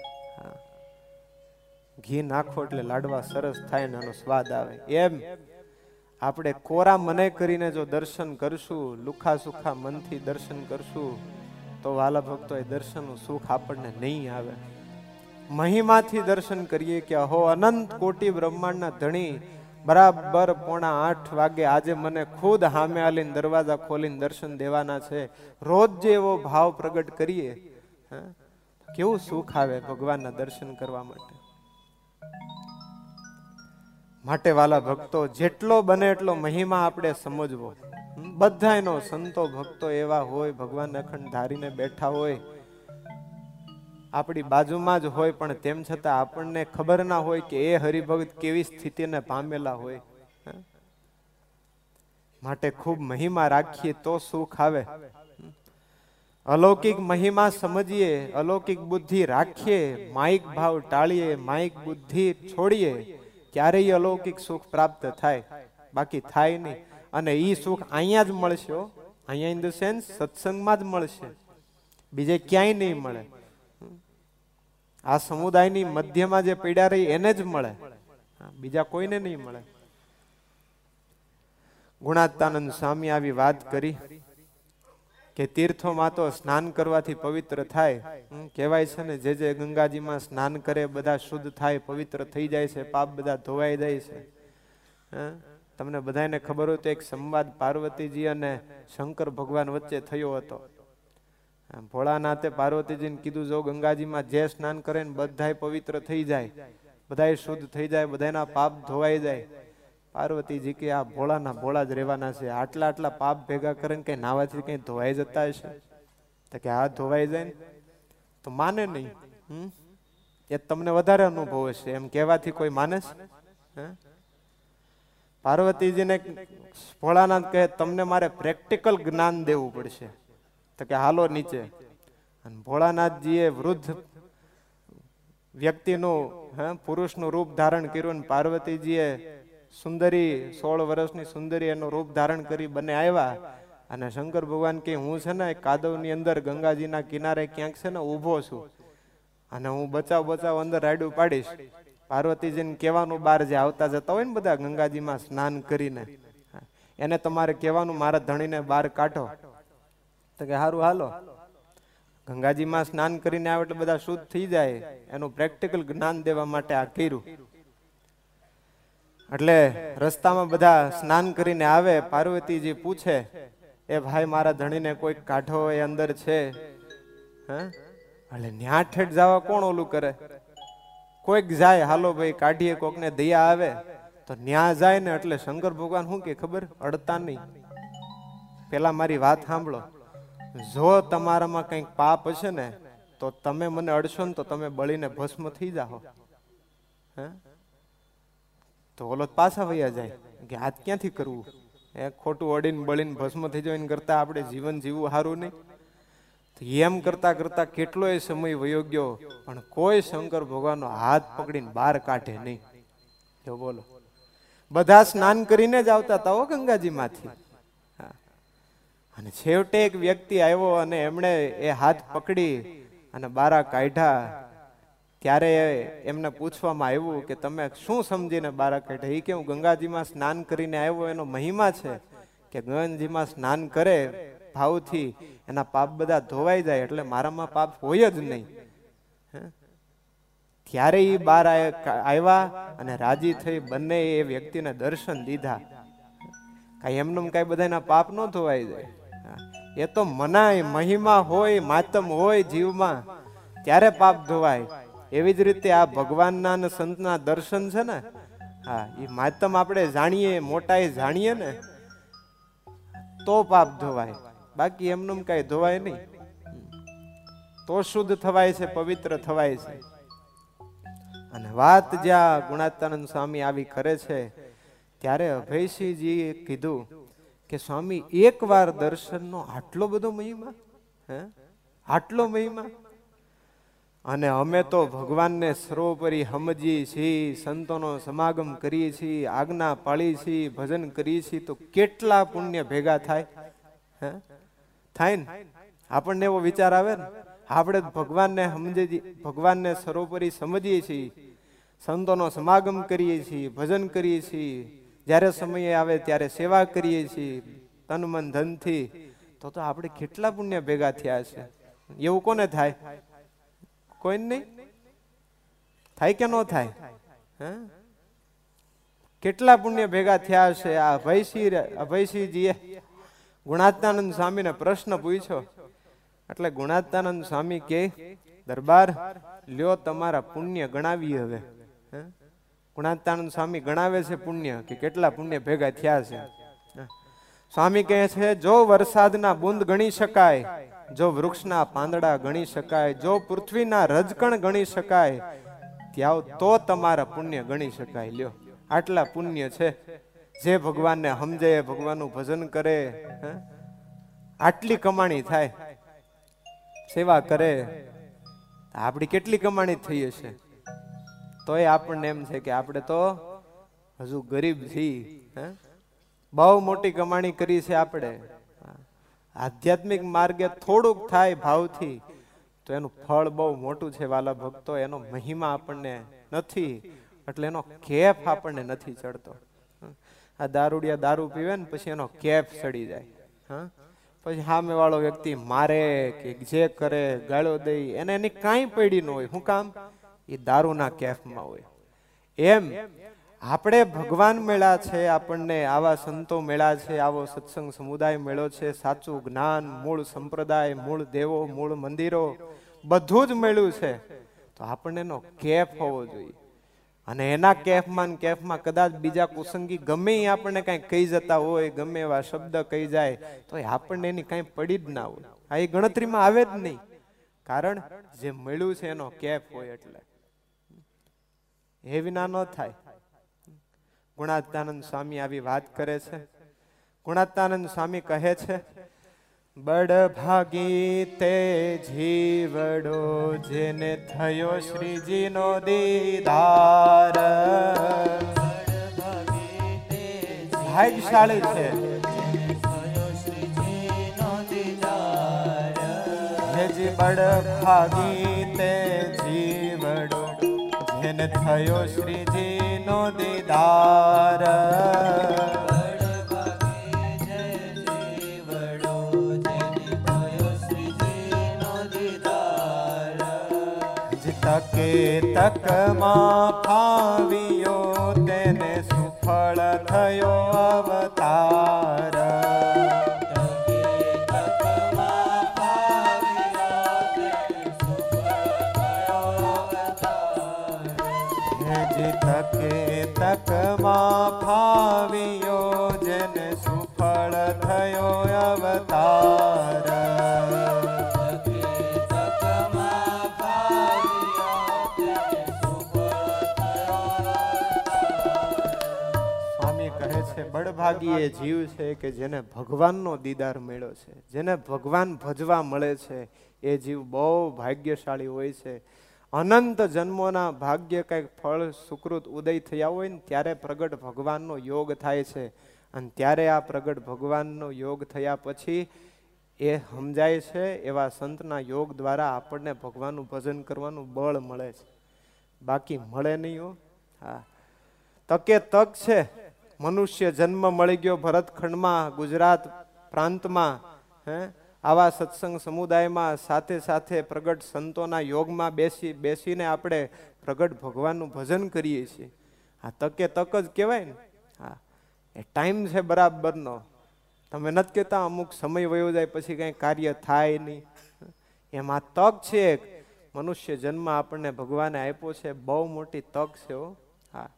ઘી નાખો એટલે લાડવા સરસ થાય ને એનો સ્વાદ આવે. એમ આપણે કોરા મને કરીને જો દર્શન કરશું, લુખા સુખા મનથી દર્શન કરશું, તો વાલા ભક્તો એ દર્શનનું સુખ આપણને નહીં આવે. મહિમાથી દર્શન કરીએ કે અહો અનંત કોટી બ્રહ્માંડના ધણી, બરાબર 7:45 વાગે આજે મને ખુદ હામે આલીને દરવાજા ખોલીને દર્શન દેવાના છે. રોજ જે એવો ભાવ પ્રગટ કરીએ, કેવું સુખ આવે ભગવાનના દર્શન કરવા માટે. માટે વાલા ભક્તો, જેટલો બને એટલો મહિમા આપણે સમજવો. બધાયનો સંતો ભક્તો એવા હોય, ભગવાન અખંડ ધારીને બેઠા હોય, આપણી બાજુમાં જ હોય, પણ તેમ છતાં આપણને ખબર ના હોય કે એ હરિભગત કેવી સ્થિતિને પામેલા હોય. માટે ખૂબ મહિમા રાખીએ તો સુખ આવે. અલૌકિક મહિમા સમજીએ, અલૌકિક બુદ્ધિ રાખીએ, માઇક ભાવ ટાળીએ, માઇક બુદ્ધિ છોડીએ, ક્યારેય અલૌકિક સુખ પ્રાપ્ત થાય, બાકી થાય નહીં. અને ઈ સુખ અહીંયા જ મળશે, અહીંયા ઇન ધ સેન્સ સત્સંગમાં જ મળશે, બીજે ક્યાંય નહીં મળે. આ સમુદાયની મધ્યમાં જે પીડા રહી એને જ મળે, બીજા કોઈને નહીં મળે. ગુણાતાનંદ સ્વામી આવી વાત કરી કે તીર્થોમાં તો સ્નાન કરવાથી પવિત્ર થાય. કહેવાય છે ને, જે જે ગંગાજીમાં સ્નાન કરે બધા શુદ્ધ થાય, પવિત્ર થઈ જાય છે, પાપ બધા ધોવાઈ જાય છે. તમને બધાને ખબર હોય તો એક સંવાદ પાર્વતીજી અને શંકર ભગવાન વચ્ચે થયો હતો. ભોળાનાથે પાર્વતીજીને કીધું, જો ગંગાજીમાં જે સ્નાન કરે ને બધાય પવિત્ર થઈ જાય, બધાય શુદ્ધ થઈ જાય, બધાના પાપ ધોવાઈ જાય. પાર્વતીજી કે આ ભોળાના ભોળા જ રહેવાના છે, આટલા આટલા પાપ ભેગા કરે ને કઈ નાવાથી કઈ ધોવાઈ જતા હશે? તો કે હા ધોવાઈ જાય ને. તો માને નહીં. એ તમને વધારે અનુભવ હશે, એમ કહેવાથી કોઈ માને છે? પાર્વતીજીને ભોળાનાથ કહે, તમને મારે પ્રેક્ટિકલ જ્ઞાન દેવું પડશે. તો કે હાલો નીચે. અને ભોળાનાથજીએ વૃદ્ધ વ્યક્તિનું પુરુષનું રૂપ ધારણ કર્યું, અને પાર્વતીજીએ સુંદરી 16 વર્ષની સુંદરી એનું રૂપ ધારણ કરી બંને આવ્યા. અને શંકર ભગવાન કે હું છે ને કાદવની અંદર ગંગાજીના કિનારે ક્યાંક છે ને ઊભો છું, અને હું બચાવ અંદર રાયડું પાડીશ. પાર્વતીજીને કહેવાનું, બહાર જે આવતા જતા હોય ને બધા ગંગાજીમાં સ્નાન કરીને, એને તમારે કહેવાનું મારા ધણીને બહાર કાઢો. તો કે હારું હાલો. ગંગાજીમાં સ્નાન કરીને આવે એટલે બધા શુદ્ધ થઈ જાય, એનું પ્રેક્ટિકલ જ્ઞાન દેવા માટે આ કર્યું. એટલે રસ્તામાં બધા સ્નાન કરીને આવે, પાર્વતીજી પૂછે, એ ભાઈ મારા ધણીને કોઈક કાઢો, એ અંદર છે? એટલે ન્યા ઠેઠ જવા કોણ ઓલું કરે? કોઈક જાય, હાલો ભાઈ કાઢીએ, કોકને દયા આવે તો ન્યા જાય ને. એટલે શંકર ભગવાન શું કે ખબર? અડતા નહીં. પેલા મારી વાત સાંભળો, જો તમારામાં કંઈક પાપ હશે ને તો તમે મને અડશો ને તો તમે બળીને ભસ્મ થઈ જાઓ. તો ઓલો પાછા વયા જાય કે હાથ ક્યાંથી કરવું? ખોટું અડીને બળીને ભસ્મ થઈ જાય કરતા આપણે જીવન જીવવું સારું નહીં. તો એમ કરતા કરતા કેટલોય સમય વયો ગયો, પણ કોઈ શંકર ભગવાનનો હાથ પકડીને બહાર કાઢે નહીં. જો બોલો, બધા સ્નાન કરીને જ આવતા હતા ગંગાજીમાંથી. અને છેવટે એક વ્યક્તિ આવ્યો અને એમણે એ હાથ પકડી અને બારા કાઢ્યા. ત્યારે એમને પૂછવામાં આવ્યું કે તમે શું સમજીને બારા કાઢ્યા? એ કે હું ગંગાજીમાં સ્નાન કરીને આવ્યો, એનો મહિમા છે કે ગંગાજીમાં સ્નાન કરે ભાવથી એના પાપ બધા ધોવાઈ જાય, એટલે મારામાં પાપ હોય જ નહીં. ત્યારે એ બાર આવ્યા અને રાજી થઈ બંને એ વ્યક્તિને દર્શન દીધા. કઈ એમને કઈ બધાના પાપ ન ધોવાઈ જાય. એ તો મનાય, મહિમા હોય, માતમ હોય જીવમાં ત્યારે પાપ ધોવાય. એવી જ રીતે આ ભગવાનના અને સંતના દર્શન છે ને, હા, એ માતમ આપણે જાણીએ, મોટાઈ જાણીએ ને તો પાપ ધોવાય, બાકી એમનું કઈ ધોવાય નહીં. તો શુદ્ધ થવાય છે, પવિત્ર થવાય છે. અને વાત જ્યાં ગુણાતાનંદ સ્વામી આવી કરે છે ત્યારે અભયસિંહજીએ કીધું કે સ્વામી એકવાર દર્શનનો આટલો બધો મહિમા, આટલો મહિમા. અને અમે તો ભગવાનને સર્વોપરી સમજીએ છીએ, સંતોનો સમાગમ કરીએ છીએ, આજ્ઞા પાળી છીએ, ભજન કરીએ છીએ, તો કેટલા પુણ્ય ભેગા થાય. થાય ને, આપણને એવો વિચાર આવે ને, આપણે ભગવાનને સમજી, ભગવાનને સર્વોપરી સમજીએ છીએ, સંતોનો સમાગમ કરીએ છીએ, ભજન કરીએ છીએ, જ્યારે સમય આવે ત્યારે સેવા કરીએ છીએ તન મન ધનથી, તો આપણે કેટલા પુણ્ય ભેગા થયા છે. એવું કોને થાય? કોઈ નહીં થાય કે ન થાય? કેટલા પુણ્ય ભેગા થયા છે. આ અભયસિંહજીએ ગુણાતાનંદ સ્વામીને પ્રશ્ન પૂછ્યો, એટલે ગુણાતાનંદ સ્વામી કે દરબાર લ્યો તમારા પુણ્ય ગણાવીએ. હવે ગુણાતાનંદ સ્વામી ગણાવે છે પુણ્ય, કે કેટલા પુણ્ય ભેગા થયા છે. સ્વામી કહે છે જો વરસાદના બુંદ ગણી શકાય, જો વૃક્ષના પાંદડા ગણી શકાય, જો પૃથ્વીના રજકણ ગણી શકાય, ત્યાં તો તમારા પુણ્ય ગણી શકાય. લ્યો આટલા પુણ્ય છે. જે ભગવાનને સમજે, ભગવાનનું ભજન કરે, આટલી કમાણી થાય. સેવા કરે, આપણી કેટલી કમાણી થઈ હશે. તોય આપણને એમ છે કે આપણે તો હજુ ગરીબ છીએ. બહુ મોટી કમાણી કરી છે આપણે. આધ્યાત્મિક માર્ગે થોડુંક થાય ભાવથી તો એનું ફળ બહુ મોટું છે વાલા ભક્તો. એનો મહિમા આપણને નથી, એટલે એનો કેફ આપણને નથી ચડતો. આ દારૂડિયા દારૂ પીવે ને પછી એનો કેફ ચડી જાય. પછી સામે વાળો વ્યક્તિ મારે કે જે કરે, ગાળો દઈ, એને એની કાંઈ પડી ન હોય. શું કામ? એ દારૂના કેફમાં હોય. એમ આપણે ભગવાન મેળા છે, આપણને આવા સંતો મેળા છે, આવો સત્સંગ સમુદાય મેળો છે, સાચું જ્ઞાન, મૂળ સંપ્રદાય, મૂળ દેવો, મૂળ મંદિરો, બધું જ મેળ્યું છે. તો આપણને એનો કેફ હોવો જોઈએ. અને એના કેફમાં કદાચ બીજા કુસંગી ગમે આપણને કઈ કહી જતા હોય, ગમે એવા શબ્દ કહી જાય, તો આપણને એની કઈ પડી જ ના હોય. આ એ ગણતરીમાં આવે જ નહીં. કારણ જે મળ્યું છે એનો કેફ હોય. એટલે એ વિના ન થાય. ગુણાતાનંદ સ્વામી આવી વાત કરે છે. ગુણાતાનંદ સ્વામી કહે છે બડ ભાગી તે જીવડો જેને થયો શ્રીજીનો દીદાર. ભાગ્યશાળી છે હેજી બડ ભાગી તે જીવડો જેને થયો શ્રીજીનો દીદાર. તકે તકમાં ફાવ્યો તેને સુફળ થયો અવતાર. તકે તકમાં ફાવ્યો જેને સુફળ થયો અવતાર. બળભાગી એ જીવ છે કે જેને ભગવાનનો દીદાર મળ્યો છે, જેને ભગવાન ભજવા મળે છે. એ જીવ બહુ ભાગ્યશાળી હોય છે. અનંત જન્મોના ભાગ્ય કંઈક ફળ સુકૃત ઉદય થયા હોય ને ત્યારે પ્રગટ ભગવાનનો યોગ થાય છે. અને ત્યારે આ પ્રગટ ભગવાનનો યોગ થયા પછી એ સમજાય છે, એવા સંતના યોગ દ્વારા આપણને ભગવાનનું ભજન કરવાનું બળ મળે છે, બાકી મળે નહીં હો. હા, તકે તક છે. મનુષ્ય જન્મ મળી ગયો ભરતખંડમાં, ગુજરાત પ્રાંતમાં, આવા સત્સંગ સમુદાયમાં સાથે સાથે પ્રગટ સંતોના યોગમાં બેસીને આપણે પ્રગટ ભગવાનનું ભજન કરીએ છીએ. આ તકે તક જ કહેવાય ને. હા, એ ટાઈમ છે બરાબરનો. તમે નથી કહેતા અમુક સમય વયો જાય પછી કંઈ કાર્ય થાય નહીં, એમાં તક છે. એક મનુષ્ય જન્મ આપણને ભગવાને આપ્યો છે, બહુ મોટી તક છે હો. હા,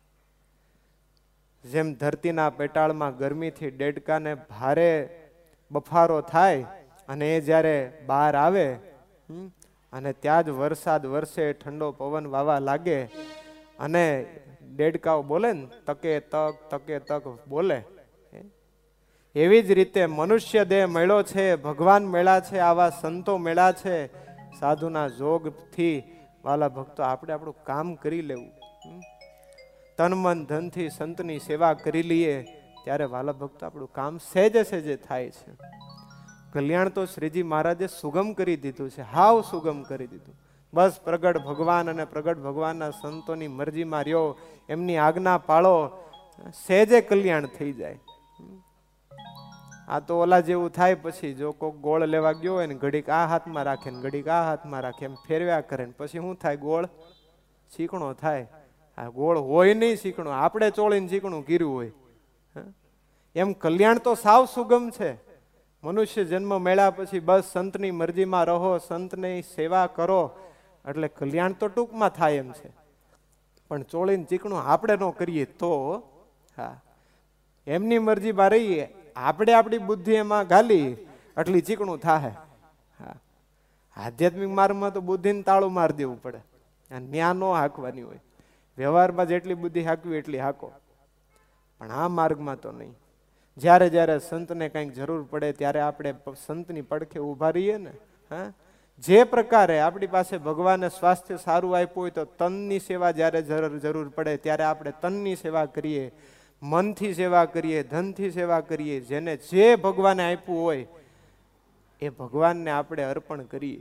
જેમ ધરતીના પેટાળમાં ગરમીથી દેડકાને ભારે બફારો થાય અને એ જ્યારે બહાર આવે અને ત્યાં જ વરસાદ વરસે, ઠંડો પવન વાવા લાગે અને દેડકાઓ બોલે ને તકે તક બોલે, એવી જ રીતે મનુષ્ય દેહ મળ્યો છે, ભગવાન મળ્યા છે, આવા સંતો મળ્યા છે. સાધુના જોગથી વાલા ભક્તો આપણે આપણું કામ કરી લેવું. તન મન ધનથી સંતની સેવા કરી લઈએ ત્યારે વાલા ભક્તો આપણું કામ સહેજે સહેજે થાય છે. કલ્યાણ તો શ્રીજી મહારાજે સુગમ કરી દીધું છે, હાવ સુગમ કરી દીધું. બસ પ્રગટ ભગવાન અને પ્રગટ ભગવાનના સંતોની મરજીમાં રહ્યો, એમની આજ્ઞા પાળો, સહેજે કલ્યાણ થઈ જાય. આ તો ઓલા જેવું થાય. પછી જો કોઈક ગોળ લેવા ગયો હોય ને ઘડીક આ હાથમાં રાખે ને ઘડીક આ હાથમાં રાખે, એમ ફેરવ્યા કરે ને પછી શું થાય? ગોળ ચીકણો થાય. આ ગોળ હોય નહીં ચીકણો, આપણે ચોળીને ચીકણું કર્યું હોય. એમ કલ્યાણ તો સાવ સુગમ છે. મનુષ્ય જન્મ મળ્યા પછી બસ સંતની મરજીમાં રહો, સંતની સેવા કરો એટલે કલ્યાણ તો ટૂંકમાં થાય એમ છે. પણ ચોળીને ચીકણું આપણે ન કરીએ તો, હા, એમની મરજીમાં રહીએ, આપણે આપણી બુદ્ધિ એમાં ગાલી એટલી ચીકણું થાય. હા, આધ્યાત્મિક માર્ગમાં તો બુદ્ધિને તાળું મારી દેવું પડે, ન્યા નો હાંકવાની હોય. વ્યવહારમાં જેટલી બુદ્ધિ હાંકવી એટલી હાંકો, પણ આ માર્ગમાં તો નહીં. જ્યારે જ્યારે સંતને કંઈક જરૂર પડે ત્યારે આપણે સંતની પડખે ઊભા રહીએ ને. હા, જે પ્રકારે આપણી પાસે ભગવાને સ્વાસ્થ્ય સારું આપ્યું હોય તો તનની સેવા જ્યારે જરૂર પડે ત્યારે આપણે તનની સેવા કરીએ, મનથી સેવા કરીએ, ધનથી સેવા કરીએ. જેને જે ભગવાને આપ્યું હોય એ ભગવાનને આપણે અર્પણ કરીએ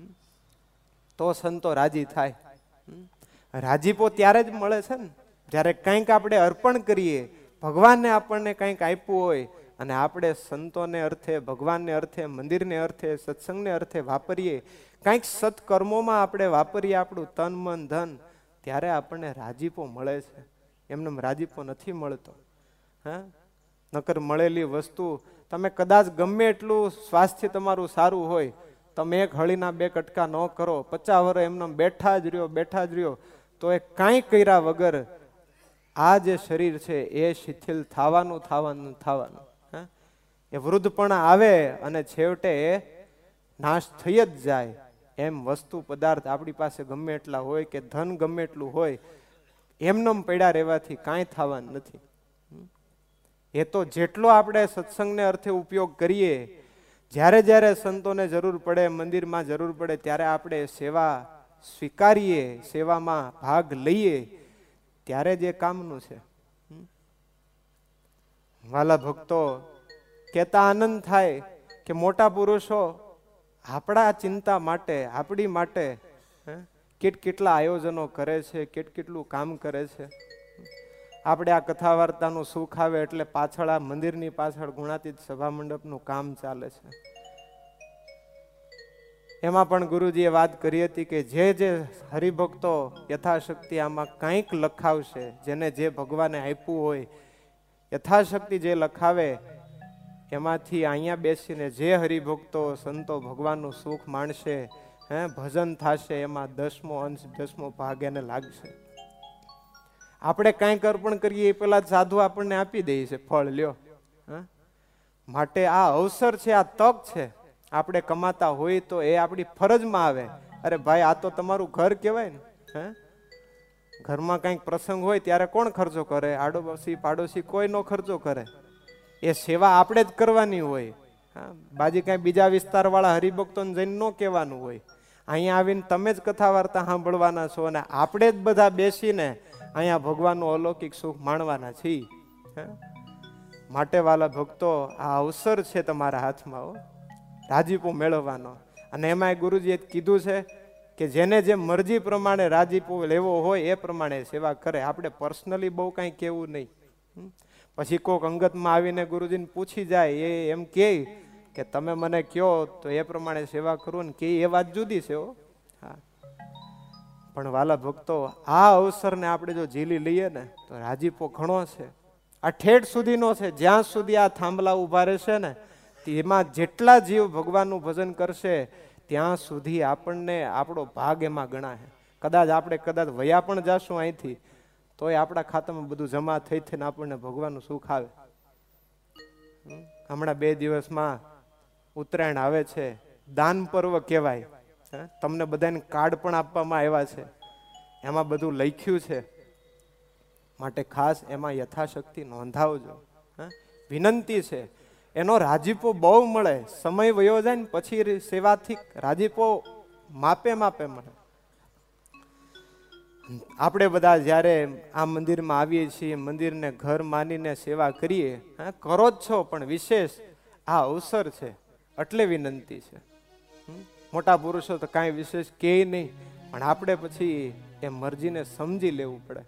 તો સંતો રાજી થાય. રાજીપો ત્યારે જ મળે છે ને જ્યારે કંઈક આપણે અર્પણ કરીએ, ભગવાનને આપણને કંઈક આપ્યું હોય અને આપણે સંતોને અર્થે, ભગવાનને અર્થે, મંદિરને અર્થે, સત્સંગને અર્થે વાપરીએ, કંઈક સત્કર્મોમાં આપણે વાપરીએ આપણું તન મન ધન, ત્યારે આપણને રાજીપો મળે છે. એમને રાજીપો નથી મળતો. હા, નકર મળેલી વસ્તુ તમે કદાચ ગમે એટલું સ્વાસ્થ્ય તમારું સારું હોય, તમે એક હળીના બે કટકા ન કરો, 50 વર્ષ એમને બેઠા જ રહ્યો તો એ કાંઈ કર્યા વગર આ જે શરીર છે એ શિથિલ થવાનું. હા, એ વૃદ્ધપણા આવે અને છેવટે એ નાશ થઈ જ જાય. એમ વસ્તુ પદાર્થ આપણી પાસે ગમે એટલા હોય કે ધન ગમે એટલું હોય, એમનેમ પડ્યા રહેવાથી કાંઈ થવાનું નથી. એ તો જેટલો આપણે સત્સંગને અર્થે ઉપયોગ કરીએ, જ્યારે જ્યારે સંતોને જરૂર પડે, મંદિરમાં જરૂર પડે ત્યારે આપણે સેવા સ્વીકારીએ, સેવામાં ભાગ લઈએ, ત્યારે જે કામનું છે. વાલા ભક્તો, કહેતા આનંદ થાય કે મોટા પુરુષો આપણા ચિંતા માટે, આપણી માટે કેટલા આયોજનો કરે છે, કેટલું કામ કરે છે. આપણે આ કથા વાર્તાનું સુખ આવે એટલે પાછળ આ મંદિરની પાછળ ગુણાતીત સભા મંડપનું કામ ચાલે છે. એમાં પણ ગુરુજીએ વાત કરી હતી કે જે હરિભક્તો યથાશક્તિ આમાં કંઈક લખાવશે, જેને જે ભગવાને આપ્યું હોય યથાશક્તિ જે લખાવે, એમાંથી અહીંયા બેસીને જે હરિભક્તો સંતો ભગવાનનું સુખ માણશે, ભજન થશે, એમાં 10મો અંશ 10મો ભાગ એને લાગશે. આપણે કાંઈક અર્પણ કરીએ એ પેલા સાધુ આપણને આપી દે છે, ફળ લ્યો. માટે આ અવસર છે, આ તક છે. આપણે કમાતા હોય તો એ આપણી ફરજમાં આવે. અરે ભાઈ, આ તો તમારું ઘર કહેવાય ને. ઘરમાં કંઈક પ્રસંગ હોય ત્યારે કોણ ખર્ચો કરે? આડોશી પાડોશી કોઈ નો ખર્ચો કરે. એ સેવા આપણે જ કરવાની હોય. હા, બાજી કાંઈ બીજા વિસ્તારવાળા હરિભક્તોને જઈને ન કહેવાનું હોય. અહીંયા આવીને તમે જ કથા વાર્તા સાંભળવાના છો અને આપણે જ બધા બેસીને અહીંયા ભગવાનનું અલૌકિક સુખ માણવાના છીએ. માટે વાલા ભક્તો, આ અવસર છે તમારા હાથમાં રાજીપો મેળવવાનો. અને એમાં ગુરુજીએ કીધું છે કે જેને જે મરજી પ્રમાણે રાજીપો લેવો હોય એ પ્રમાણે સેવા કરે. આપણે પર્સનલી બહુ કાંઈ કહેવું નહીં. પછી કોઈક અંગતમાં આવીને ગુરુજીને પૂછી જાય, એ એમ કે તમે મને કહો તો એ પ્રમાણે સેવા કરું ને કે એ વાત જુદી છે. હા, પણ વાલા ભક્તો, આ અવસરને આપણે જો ઝીલી લઈએ ને તો રાજીપો ઘણો છે. આ ઠેઠ સુધીનો છે. જ્યાં સુધી આ થાંભલા ઉભા રહેશે ને એમાં જેટલા જીવ ભગવાનનું ભજન કરશે ત્યાં સુધી આપણને આપણો ભાગ એમાં ગણાય. કદાચ આપણે વયા પણ જાશું અહીંથી તોય આપણા ખાતામાં બધું જમા થઈ થઈને આપણને ભગવાનનું સુખ આવે. હમણાં 2 દિવસમાં ઉત્તરાયણ આવે છે, દાન પર્વ કહેવાય. તમને બધાને કાર્ડ પણ આપવામાં આવ્યા છે, એમાં બધું લખ્યું છે. માટે ખાસ એમાં યથાશક્તિ નોંધાવજો. વિનંતી છે. એનો રાજીપો બહુ મળે. સમય વયો જાય ને પછી સેવાથી રાજીપો માપે મળે. આપણે બધા જ્યારે આ મંદિરમાં આવીએ છીએ, મંદિરને ઘર માનીને સેવા કરીએ, કરો જ છો, પણ વિશેષ આ અવસર છે એટલે વિનંતી છે. મોટા પુરુષો તો કાંઈ વિશેષ કહે નહીં, પણ આપણે પછી એ મરજીને સમજી લેવું પડે.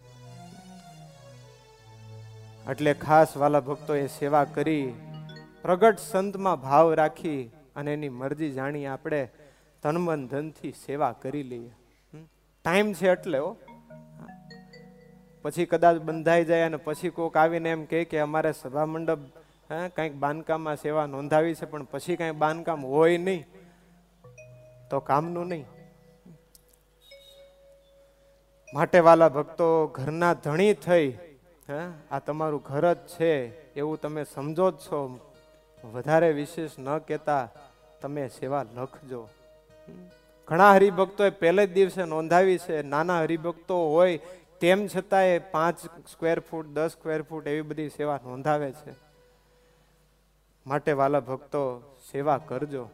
એટલે ખાસ વાલા ભક્તો એ સેવા કરી પ્રગટ સંતમાં ભાવ રાખી અને એની મરજી જાણી આપણે તન મન ધનથી સેવા કરી લઈએ. ટાઈમ છે એટલે પછી કદાચ બંધાઈ જાય અને પછી કોઈક આવીને એમ કહે કે અમારે સભા મંડપ કંઈક બાંધકામમાં સેવા નોંધાવી છે, પણ પછી કંઈ બાંધકામ હોય નહીં તો કામનું નહીં. માટે વાલા ભક્તો, ઘરના ધણી થઈ આ તમારું ઘર જ છે એવું તમે સમજો જ છો. વધારે વિશેષ ન કહેતા તમે સેવા લખજો. ઘણા હરિભક્તોએ પહેલે જ દિવસે નોંધાવી છે. નાના હરિભક્તો હોય તેમ છતાંય 5 સ્ક્વેર ફૂટ 10 સ્ક્વેર ફૂટ એવી બધી સેવા નોંધાવે છે. માટે વાલા ભક્તો, સેવા કરજો.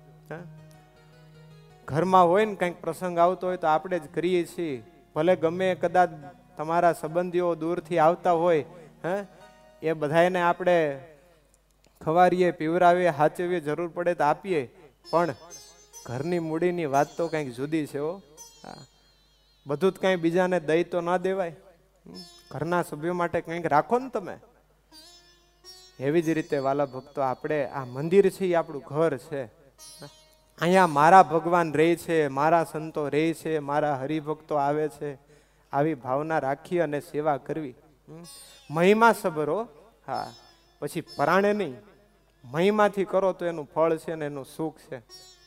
ઘરમાં હોય ને કંઈક પ્રસંગ આવતો હોય તો આપણે જ કરીએ છીએ. ભલે ગમે કદાચ તમારા સંબંધીઓ દૂરથી આવતા હોય, એ બધાને આપણે ખવારીએ, પીવરાવીએ, હાચવીએ, જરૂર પડે તો આપીએ, પણ ઘરની મૂડીની વાત તો કંઈક જુદી છે. બધું જ કંઈ બીજાને દઈ તો ના દેવાય. ઘરના સભ્યો માટે કંઈક રાખો ને તમે. એવી જ રીતે વાલા ભક્તો, આપણે આ મંદિર છે એ આપણું ઘર છે. અહીંયા મારા ભગવાન રહે છે, મારા સંતો રહે છે, મારા હરિભક્તો આવે છે. આવી ભાવના રાખી અને સેવા કરવી મહિમા સબરો. હા, પછી પરાણે નહીં, મહિમાથી કરો તો એનું ફળ છે ને એનું સુખ છે.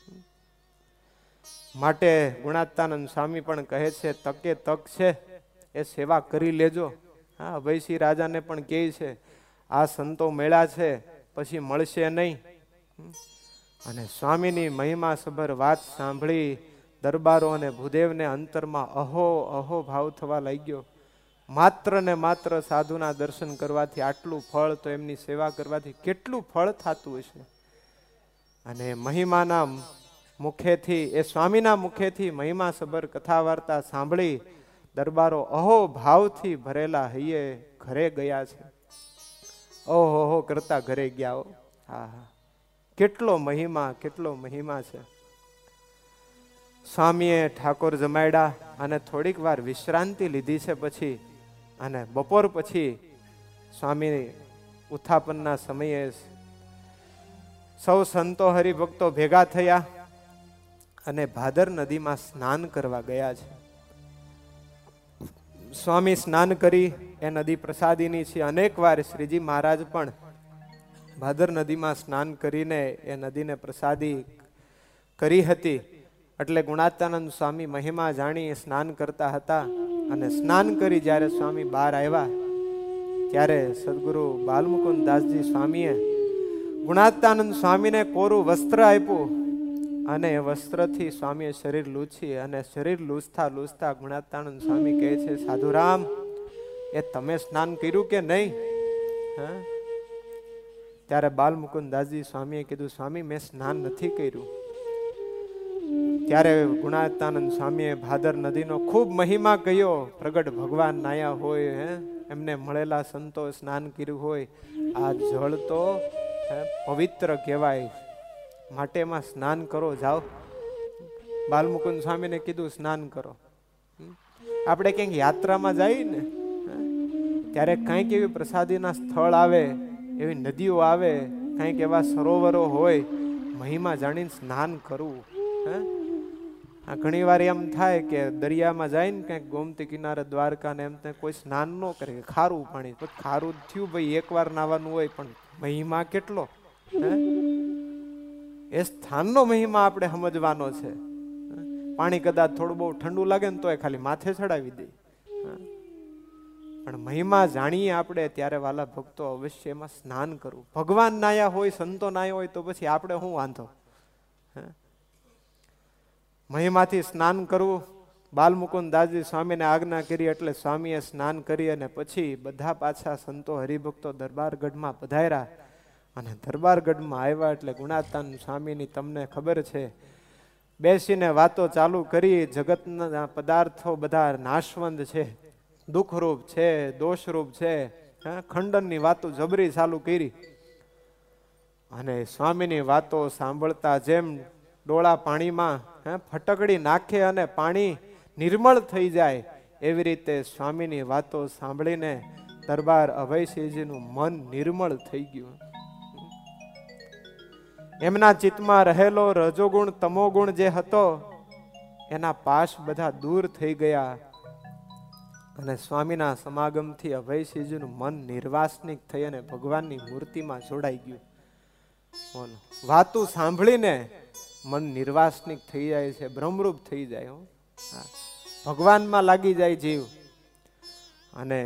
માટે ગુણાત્તાનંદ સ્વામી પણ કહે છે, તકે તક છે એ સેવા કરી લેજો. હા, અભયસિંહ રાજાને પણ કહે છે, આ સંતો મેળા છે પછી મળશે નહીં. અને સ્વામીની મહિમા સભર વાત સાંભળી દરબારો અને ભૂદેવને અંતરમાં અહો અહો ભાવ થવા લાગ્યો. માત્ર ને માત્ર સાધુના દર્શન કરવાથી આટલું ફળ, તો એમની સેવા કરવાથી કેટલું ફળ થતું હશે. અને મહિમાના મુખેથી, એ સ્વામીના મુખેથી મહિમા સબર કથા વાર્તા સાંભળી દરબારો અહો ભાવથી ભરેલા હૈયે ઘરે ગયા છે. ઓહો કરતા ઘરે ગયા. હા હા, કેટલો મહિમા છે. સ્વામીએ ઠાકોર જમાડ્યા અને થોડીક વાર વિશ્રાંતિ લીધી છે. પછી અને બપોર પછી સ્વામી ઉત્થાપનના સમયે સૌ સંતો હરિભક્તો ભેગા થયા અને ભાદર નદીમાં સ્નાન કરવા ગયા છે. સ્વામી સ્નાન કરી, એ નદી પ્રસાદીની છે. અનેક વાર શ્રીજી મહારાજ પણ ભાદર નદીમાં સ્નાન કરીને એ નદીને પ્રસાદી કરી હતી. એટલે ગુણાત્તાનંદ સ્વામી મહિમા જાણી સ્નાન કરતા હતા. અને સ્નાન કરી જ્યારે સ્વામી બહાર આવ્યા ત્યારે સદગુરુ બાલમુકુંદ દાસજી સ્વામીએ ગુણાત્તાનંદ સ્વામીને કોરું વસ્ત્ર આપ્યું અને એ વસ્ત્રથી સ્વામીએ શરીર લૂછી અને શરીર લૂછતા લૂછતા ગુણાતાનંદ સ્વામી કહે છે, સાધુરામ, એ તમે સ્નાન કર્યું કે નહીં? હા? ત્યારે બાલમુકુદાસજી સ્વામીએ કીધું, સ્વામી મેં સ્નાન નથી કર્યું. ત્યારે ગુણાતાનંદ સ્વામીએ ભાદર નદીનો ખૂબ મહિમા કહ્યો. પ્રગટ ભગવાન નાયા હોય, એમને મળેલા સંતો સ્નાન કર્યું હોય. આ જળ તો પવિત્ર કહેવાય, માટે એમાં સ્નાન કરો, જાઓ. બાલમુકુંદ સ્વામીને કીધું સ્નાન કરો. આપણે ક્યાંક યાત્રામાં જઈએ ને ત્યારે કંઈક એવી પ્રસાદીના સ્થળ આવે, એવી નદીઓ આવે, કંઈક એવા સરોવરો હોય, મહિમા જાણીને સ્નાન કરવું. આ ઘણી વાર એમ થાય કે દરિયામાં જાય ને કંઈક ગોમતી કિનારે દ્વારકા ને એમ ત્યાં કોઈ સ્નાન ન કરે, ખારું પાણી. તો ખારું થયું ભાઈ, એકવાર નાવાનું હોય, પણ મહિમા કેટલો. એ સ્થાનનો મહિમા આપણે સમજવાનો છે. પાણી કદાચ થોડું બહુ ઠંડુ લાગે ને તોય ખાલી માથે ચડાવી દે, પણ મહિમા જાણીએ આપણે ત્યારે વાલા ભક્તો અવશ્ય એમાં સ્નાન કરવું. ભગવાન નાયા હોય, સંતો નાયા હોય, તો પછી આપણે શું વાંધો? મહિમાથી સ્નાન કરવું. બાલમુકુદાસજી સ્વામીને આજ્ઞા કરી એટલે સ્વામીએ સ્નાન કરી અને પછી બધા પાછા સંતો હરિભક્તો દરબારગઢમાં પધાર્યા. અને દરબારગઢમાં આવ્યા એટલે ગુણાતાનંદ સ્વામીની તમને ખબર છે, બેસીને વાતો ચાલુ કરી. જગતના પદાર્થો બધા નાશવંત છે, દુઃખરૂપ છે, દોષરૂપ છે, ખંડનની વાતો જબરી ચાલુ કરી. અને સ્વામીની વાતો સાંભળતા જેમ ડોળા પાણીમાં ફટકડી નાખે અને પાણી નિર્મળ થઈ જાય, એવી રીતે સ્વામીની વાતો સાંભળીને દરબાર અભયસિંહજીનું મન નિર્મળ થઈ ગયું. એમના ચિત્તમાં રહેલો રજોગુણ તમોગુણ જે હતો એના પાશ બધા દૂર થઈ ગયા અને સ્વામીના સમાગમથી અભયસિંહજીનું મન નિર્વાસનિક થઈ અને ભગવાનની મૂર્તિમાં જોડાઈ ગયું. બોલો, વાતું સાંભળીને મન નિર્વાસનિક થઈ જાય છે, બ્રહ્મરૂપ થઈ જાય, ભગવાનમાં લાગી જાય જીવ. અને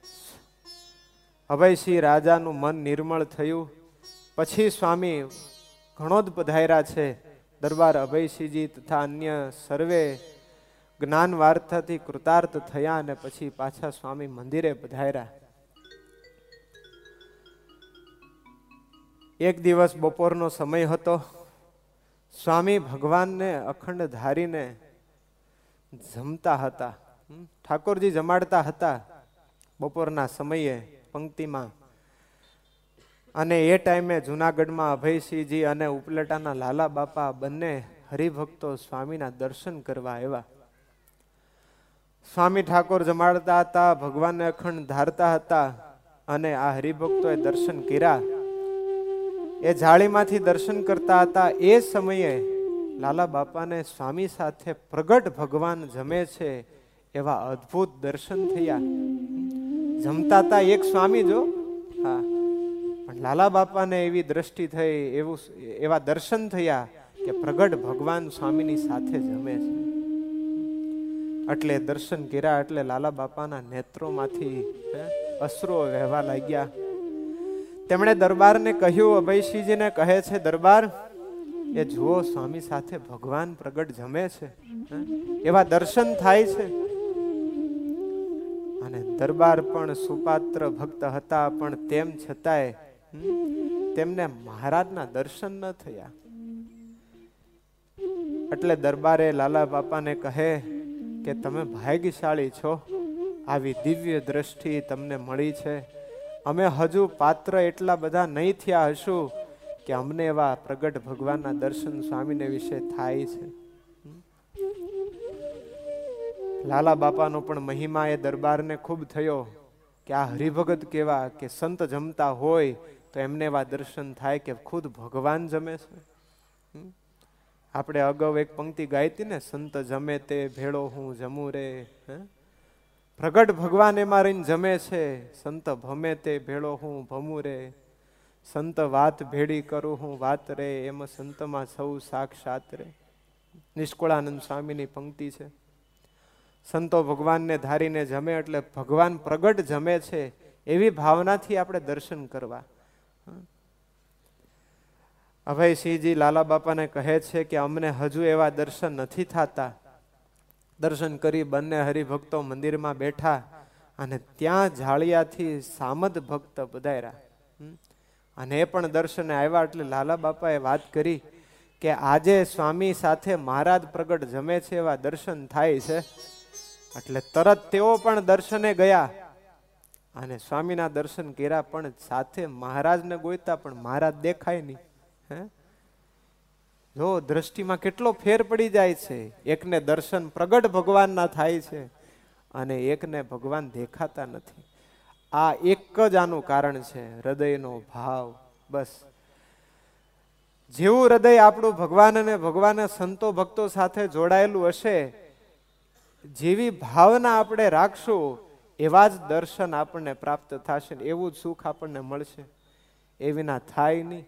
અભયસિંહ રાજાનું મન નિર્મળ થયું. પછી સ્વામી ઘણોદ પધાર્યા છે. દરબાર અભયસિંહજી તથા અન્ય સર્વે જ્ઞાન વાર્તાથી કૃતાર્થ થયા અને પછી પાછા સ્વામી મંદિરે પધાર્યા. એક દિવસ બપોરનો સમય હતો. સ્વામી ભગવાનને અખંડ ધારીને જમતા હતા. ઠાકોરજી જમાડતા હતા બપોરના સમયે પંક્તિમાં. અને એ ટાઈમે જુનાગઢમાં અભયસિંહજી અને ઉપલેટાના લાલા બાપા બંને હરિભક્તો સ્વામીના દર્શન કરવા આવ્યા. સ્વામી ઠાકોર જમાડતા હતા, ભગવાનને અખંડ ધારતા હતા અને આ હરિભક્તોએ દર્શન કર્યા. એ જાળીમાંથી દર્શન કરતા હતા. એ સમયે લાલા બાપાને સ્વામી સાથે પ્રગટ ભગવાન જમે છે એવા અદ્ભુત દર્શન થયા. જમતા હતા એક સ્વામી જો, હા, પણ લાલા બાપાને એવી દ્રષ્ટિ થઈ, એવા દર્શન થયા કે પ્રગટ ભગવાન સ્વામીની સાથે જમે છે. એટલે દર્શન કર્યા એટલે લાલા બાપાના નેત્રોમાંથી અશ્રુઓ વહેવા લાગ્યા. તેમણે દરબારને કહ્યું, અભયસિંહજીને કહે છે, દરબાર એ જુઓ સ્વામી સાથે ભગવાન પ્રગટ જમે છે, એવા દર્શન થાય છે. અને દરબાર પણ સુપાત્ર ભક્ત હતા, પણ તેમ છતાંય તેમને મહારાજના દર્શન ન થયા. એટલે દરબારે લાલા બાપાને કહે કે તમે ભાગ્યશાળી છો, આવી દિવ્ય દ્રષ્ટિ તમને મળી છે. અમે હજુ પાત્ર એટલા બધા નહીં થયા હશું કે અમને એવા પ્રગટ ભગવાનના દર્શન સ્વામીને વિશે થાય છે. લાલા બાપાનો પણ મહિમા એ દરબારને ખૂબ થયો કે આ હરિભગત કેવા કે સંત જમતા હોય તો એમને એવા દર્શન થાય કે ખુદ ભગવાન જમે છે. આપણે અગાઉ એક પંક્તિ ગાઈતી ને, સંત જમે તે ભેળો હું જમું રે. પ્રગટ ભગવાન એમાં રહીને જમે છે. સંત ભમે તે ભેળો હું ભમું રે. સંત વાત ભેડી કરું હું વાત રે, એમ સંતમાં સૌ સાક્ષાત રે. નિષ્કુળાનંદ સ્વામીની પંક્તિ છે. સંતો ભગવાનને ધારીને જમે એટલે ભગવાન પ્રગટ જમે છે એવી ભાવનાથી આપણે દર્શન કરવા. અભયસિંહજી લાલા બાપાને કહે છે કે અમને હજુ એવા દર્શન નથી થતા. દર્શન કરી બંને હરિભક્તો મંદિરમાં બેઠા અને ત્યાં ઝાડિયાથી સામદ ભક્ત પધાર્યા. અને એ પણ દર્શને આવ્યા એટલે લાલા બાપાએ વાત કરી કે આજે સ્વામી સાથે મહારાજ પ્રગટ જમે છે એવા દર્શન થાય છે. એટલે તરત તેઓ પણ દર્શને ગયા અને સ્વામીના દર્શન કર્યા, પણ સાથે મહારાજને ગોઈતા પણ મહારાજ દેખાય નહીં. જો દ્રષ્ટિમાં કેટલો ફેર પડી જાય છે. એકને દર્શન પ્રગટ ભગવાનના થાય છે અને એકને ભગવાન દેખાતા નથી. આ એક જ આનું કારણ છે, હૃદયનો ભાવ. બસ જેવું હૃદય આપણું ભગવાન અને ભગવાન સંતો ભક્તો સાથે જોડાયેલું હશે, જેવી ભાવના આપણે રાખશું એવા જ દર્શન આપણને પ્રાપ્ત થશે, એવું જ સુખ આપણને મળશે. એ વિના થાય નહીં.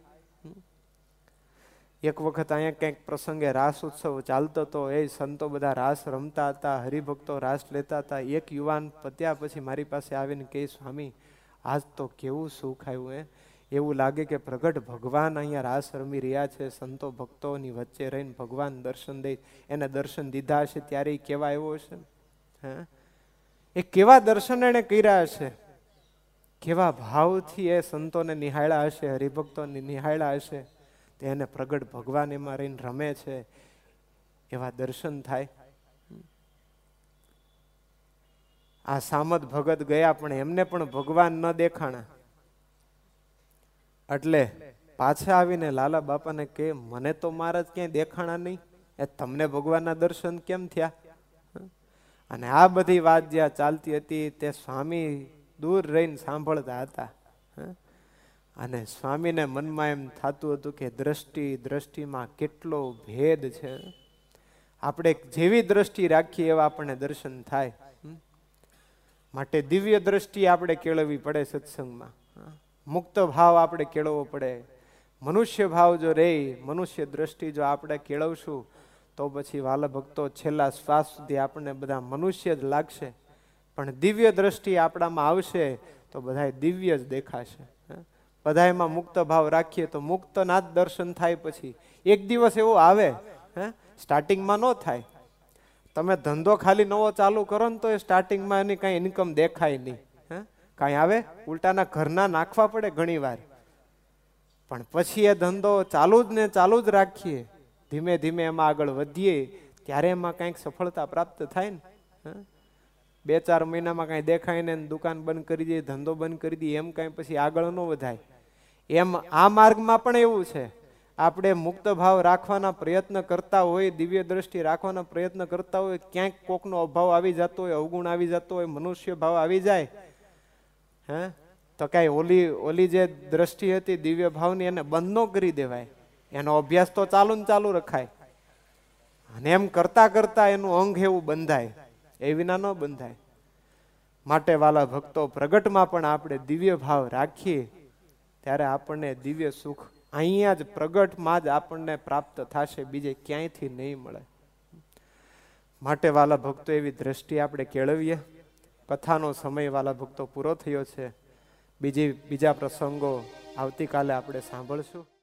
એક વખત અહીંયા કંઈક પ્રસંગે રાસ ઉત્સવ ચાલતો હતો. એ સંતો બધા રાસ રમતા હતા, હરિભક્તો રાસ લેતા હતા. એક યુવાન પત્યા પછી મારી પાસે આવીને કહે, સ્વામી આજ તો કેવું સુખ આવ્યું. એવું લાગે કે પ્રગટ ભગવાન અહીંયા રાસ રમી રહ્યા છે. સંતો ભક્તોની વચ્ચે રહીને ભગવાન દર્શન દે. એને દર્શન દીધા હશે ત્યારે એ કેવા આવ્યો હશે ને. એ કેવા દર્શન એને કર્યા હશે, કેવા ભાવથી એ સંતોને નિહાળ્યા હશે, હરિભક્તોને નિહાળ્યા હશે. એને પ્રગટ ભગવાન એમાં રહીને રમે છે એવા દર્શન થાય. આ સામદ ભગત ગયા પણ એમને પણ ભગવાન ન દેખાણા. એટલે પાછા આવીને લાલા બાપાને કે મને તો મહારાજ ક્યાંય દેખાણા નહીં, એ તમને ભગવાનના દર્શન કેમ થયા? અને આ બધી વાત જ્યાં ચાલતી હતી તે સ્વામી દૂર રહીને સાંભળતા હતા. અને સ્વામીને મનમાં એમ થતું હતું કે દ્રષ્ટિમાં કેટલો ભેદ છે. આપણે જેવી દ્રષ્ટિ રાખીએ એવા આપણને દર્શન થાય. માટે દિવ્ય દ્રષ્ટિ આપણે કેળવવી પડે સત્સંગમાં. મુક્ત ભાવ આપણે કેળવવો પડે. મનુષ્ય ભાવ જો રે, મનુષ્ય દ્રષ્ટિ જો આપણે કેળવશું તો પછી વાલા ભક્તો છેલ્લા શ્વાસ સુધી આપણને બધા મનુષ્ય જ લાગશે. પણ દિવ્ય દ્રષ્ટિ આપણામાં આવશે તો બધા દિવ્ય જ દેખાશે. બધામાં મુક્ત ભાવ રાખીએ તો મુક્તના જ દર્શન થાય. પછી એક દિવસ એવો આવે, સ્ટાર્ટિંગમાં ન થાય. તમે ધંધો ખાલી નવો ચાલુ કરો ને તો એ સ્ટાર્ટિંગમાં એની કાંઈ ઇન્કમ દેખાય નહીં. કાંઈ આવે ઉલટાના ઘરના નાખવા પડે ઘણી વાર. પણ પછી એ ધંધો ચાલુ જ રાખીએ, ધીમે ધીમે એમાં આગળ વધીએ ત્યારે એમાં કંઈક સફળતા પ્રાપ્ત થાય ને. 2-4 મહિનામાં કાંઈ દેખાય ને દુકાન બંધ કરી દઈએ, ધંધો બંધ કરી દઈએ, એમ કાંઈ પછી આગળ ન વધાય. એમ આ માર્ગમાં પણ એવું છે. આપણે મુક્ત ભાવ રાખવાના પ્રયત્ન કરતા હોય, દિવ્ય દ્રષ્ટિ રાખવાના પ્રયત્ન કરતા હોય, ક્યાંક કોકનો અભાવ આવી જતો હોય, અવગુણ આવી જતો હોય, મનુષ્ય ભાવ આવી જાય, તો કાંઈ ઓલી જે દ્રષ્ટિ હતી દિવ્ય ભાવની એને બંધ ન કરી દેવાય. એનો અભ્યાસ તો ચાલુ રખાય. અને એમ કરતા કરતા એનું અંગ એવું બંધાય, એ વિના ન બંધાય. માટે વાલા ભક્તો, પ્રગટમાં પણ આપણે દિવ્ય ભાવ રાખીએ ત્યારે આપણને દિવ્ય સુખ અહીંયા જ પ્રગટમાં જ આપણને પ્રાપ્ત થશે, બીજે ક્યાંયથી નહીં મળે. માટે વાલા ભક્તો એવી દ્રષ્ટિ આપણે કેળવીએ. કથાનો સમય વાલા ભક્તો પૂરો થયો છે. બીજા પ્રસંગો આવતીકાલે આપણે સાંભળશું.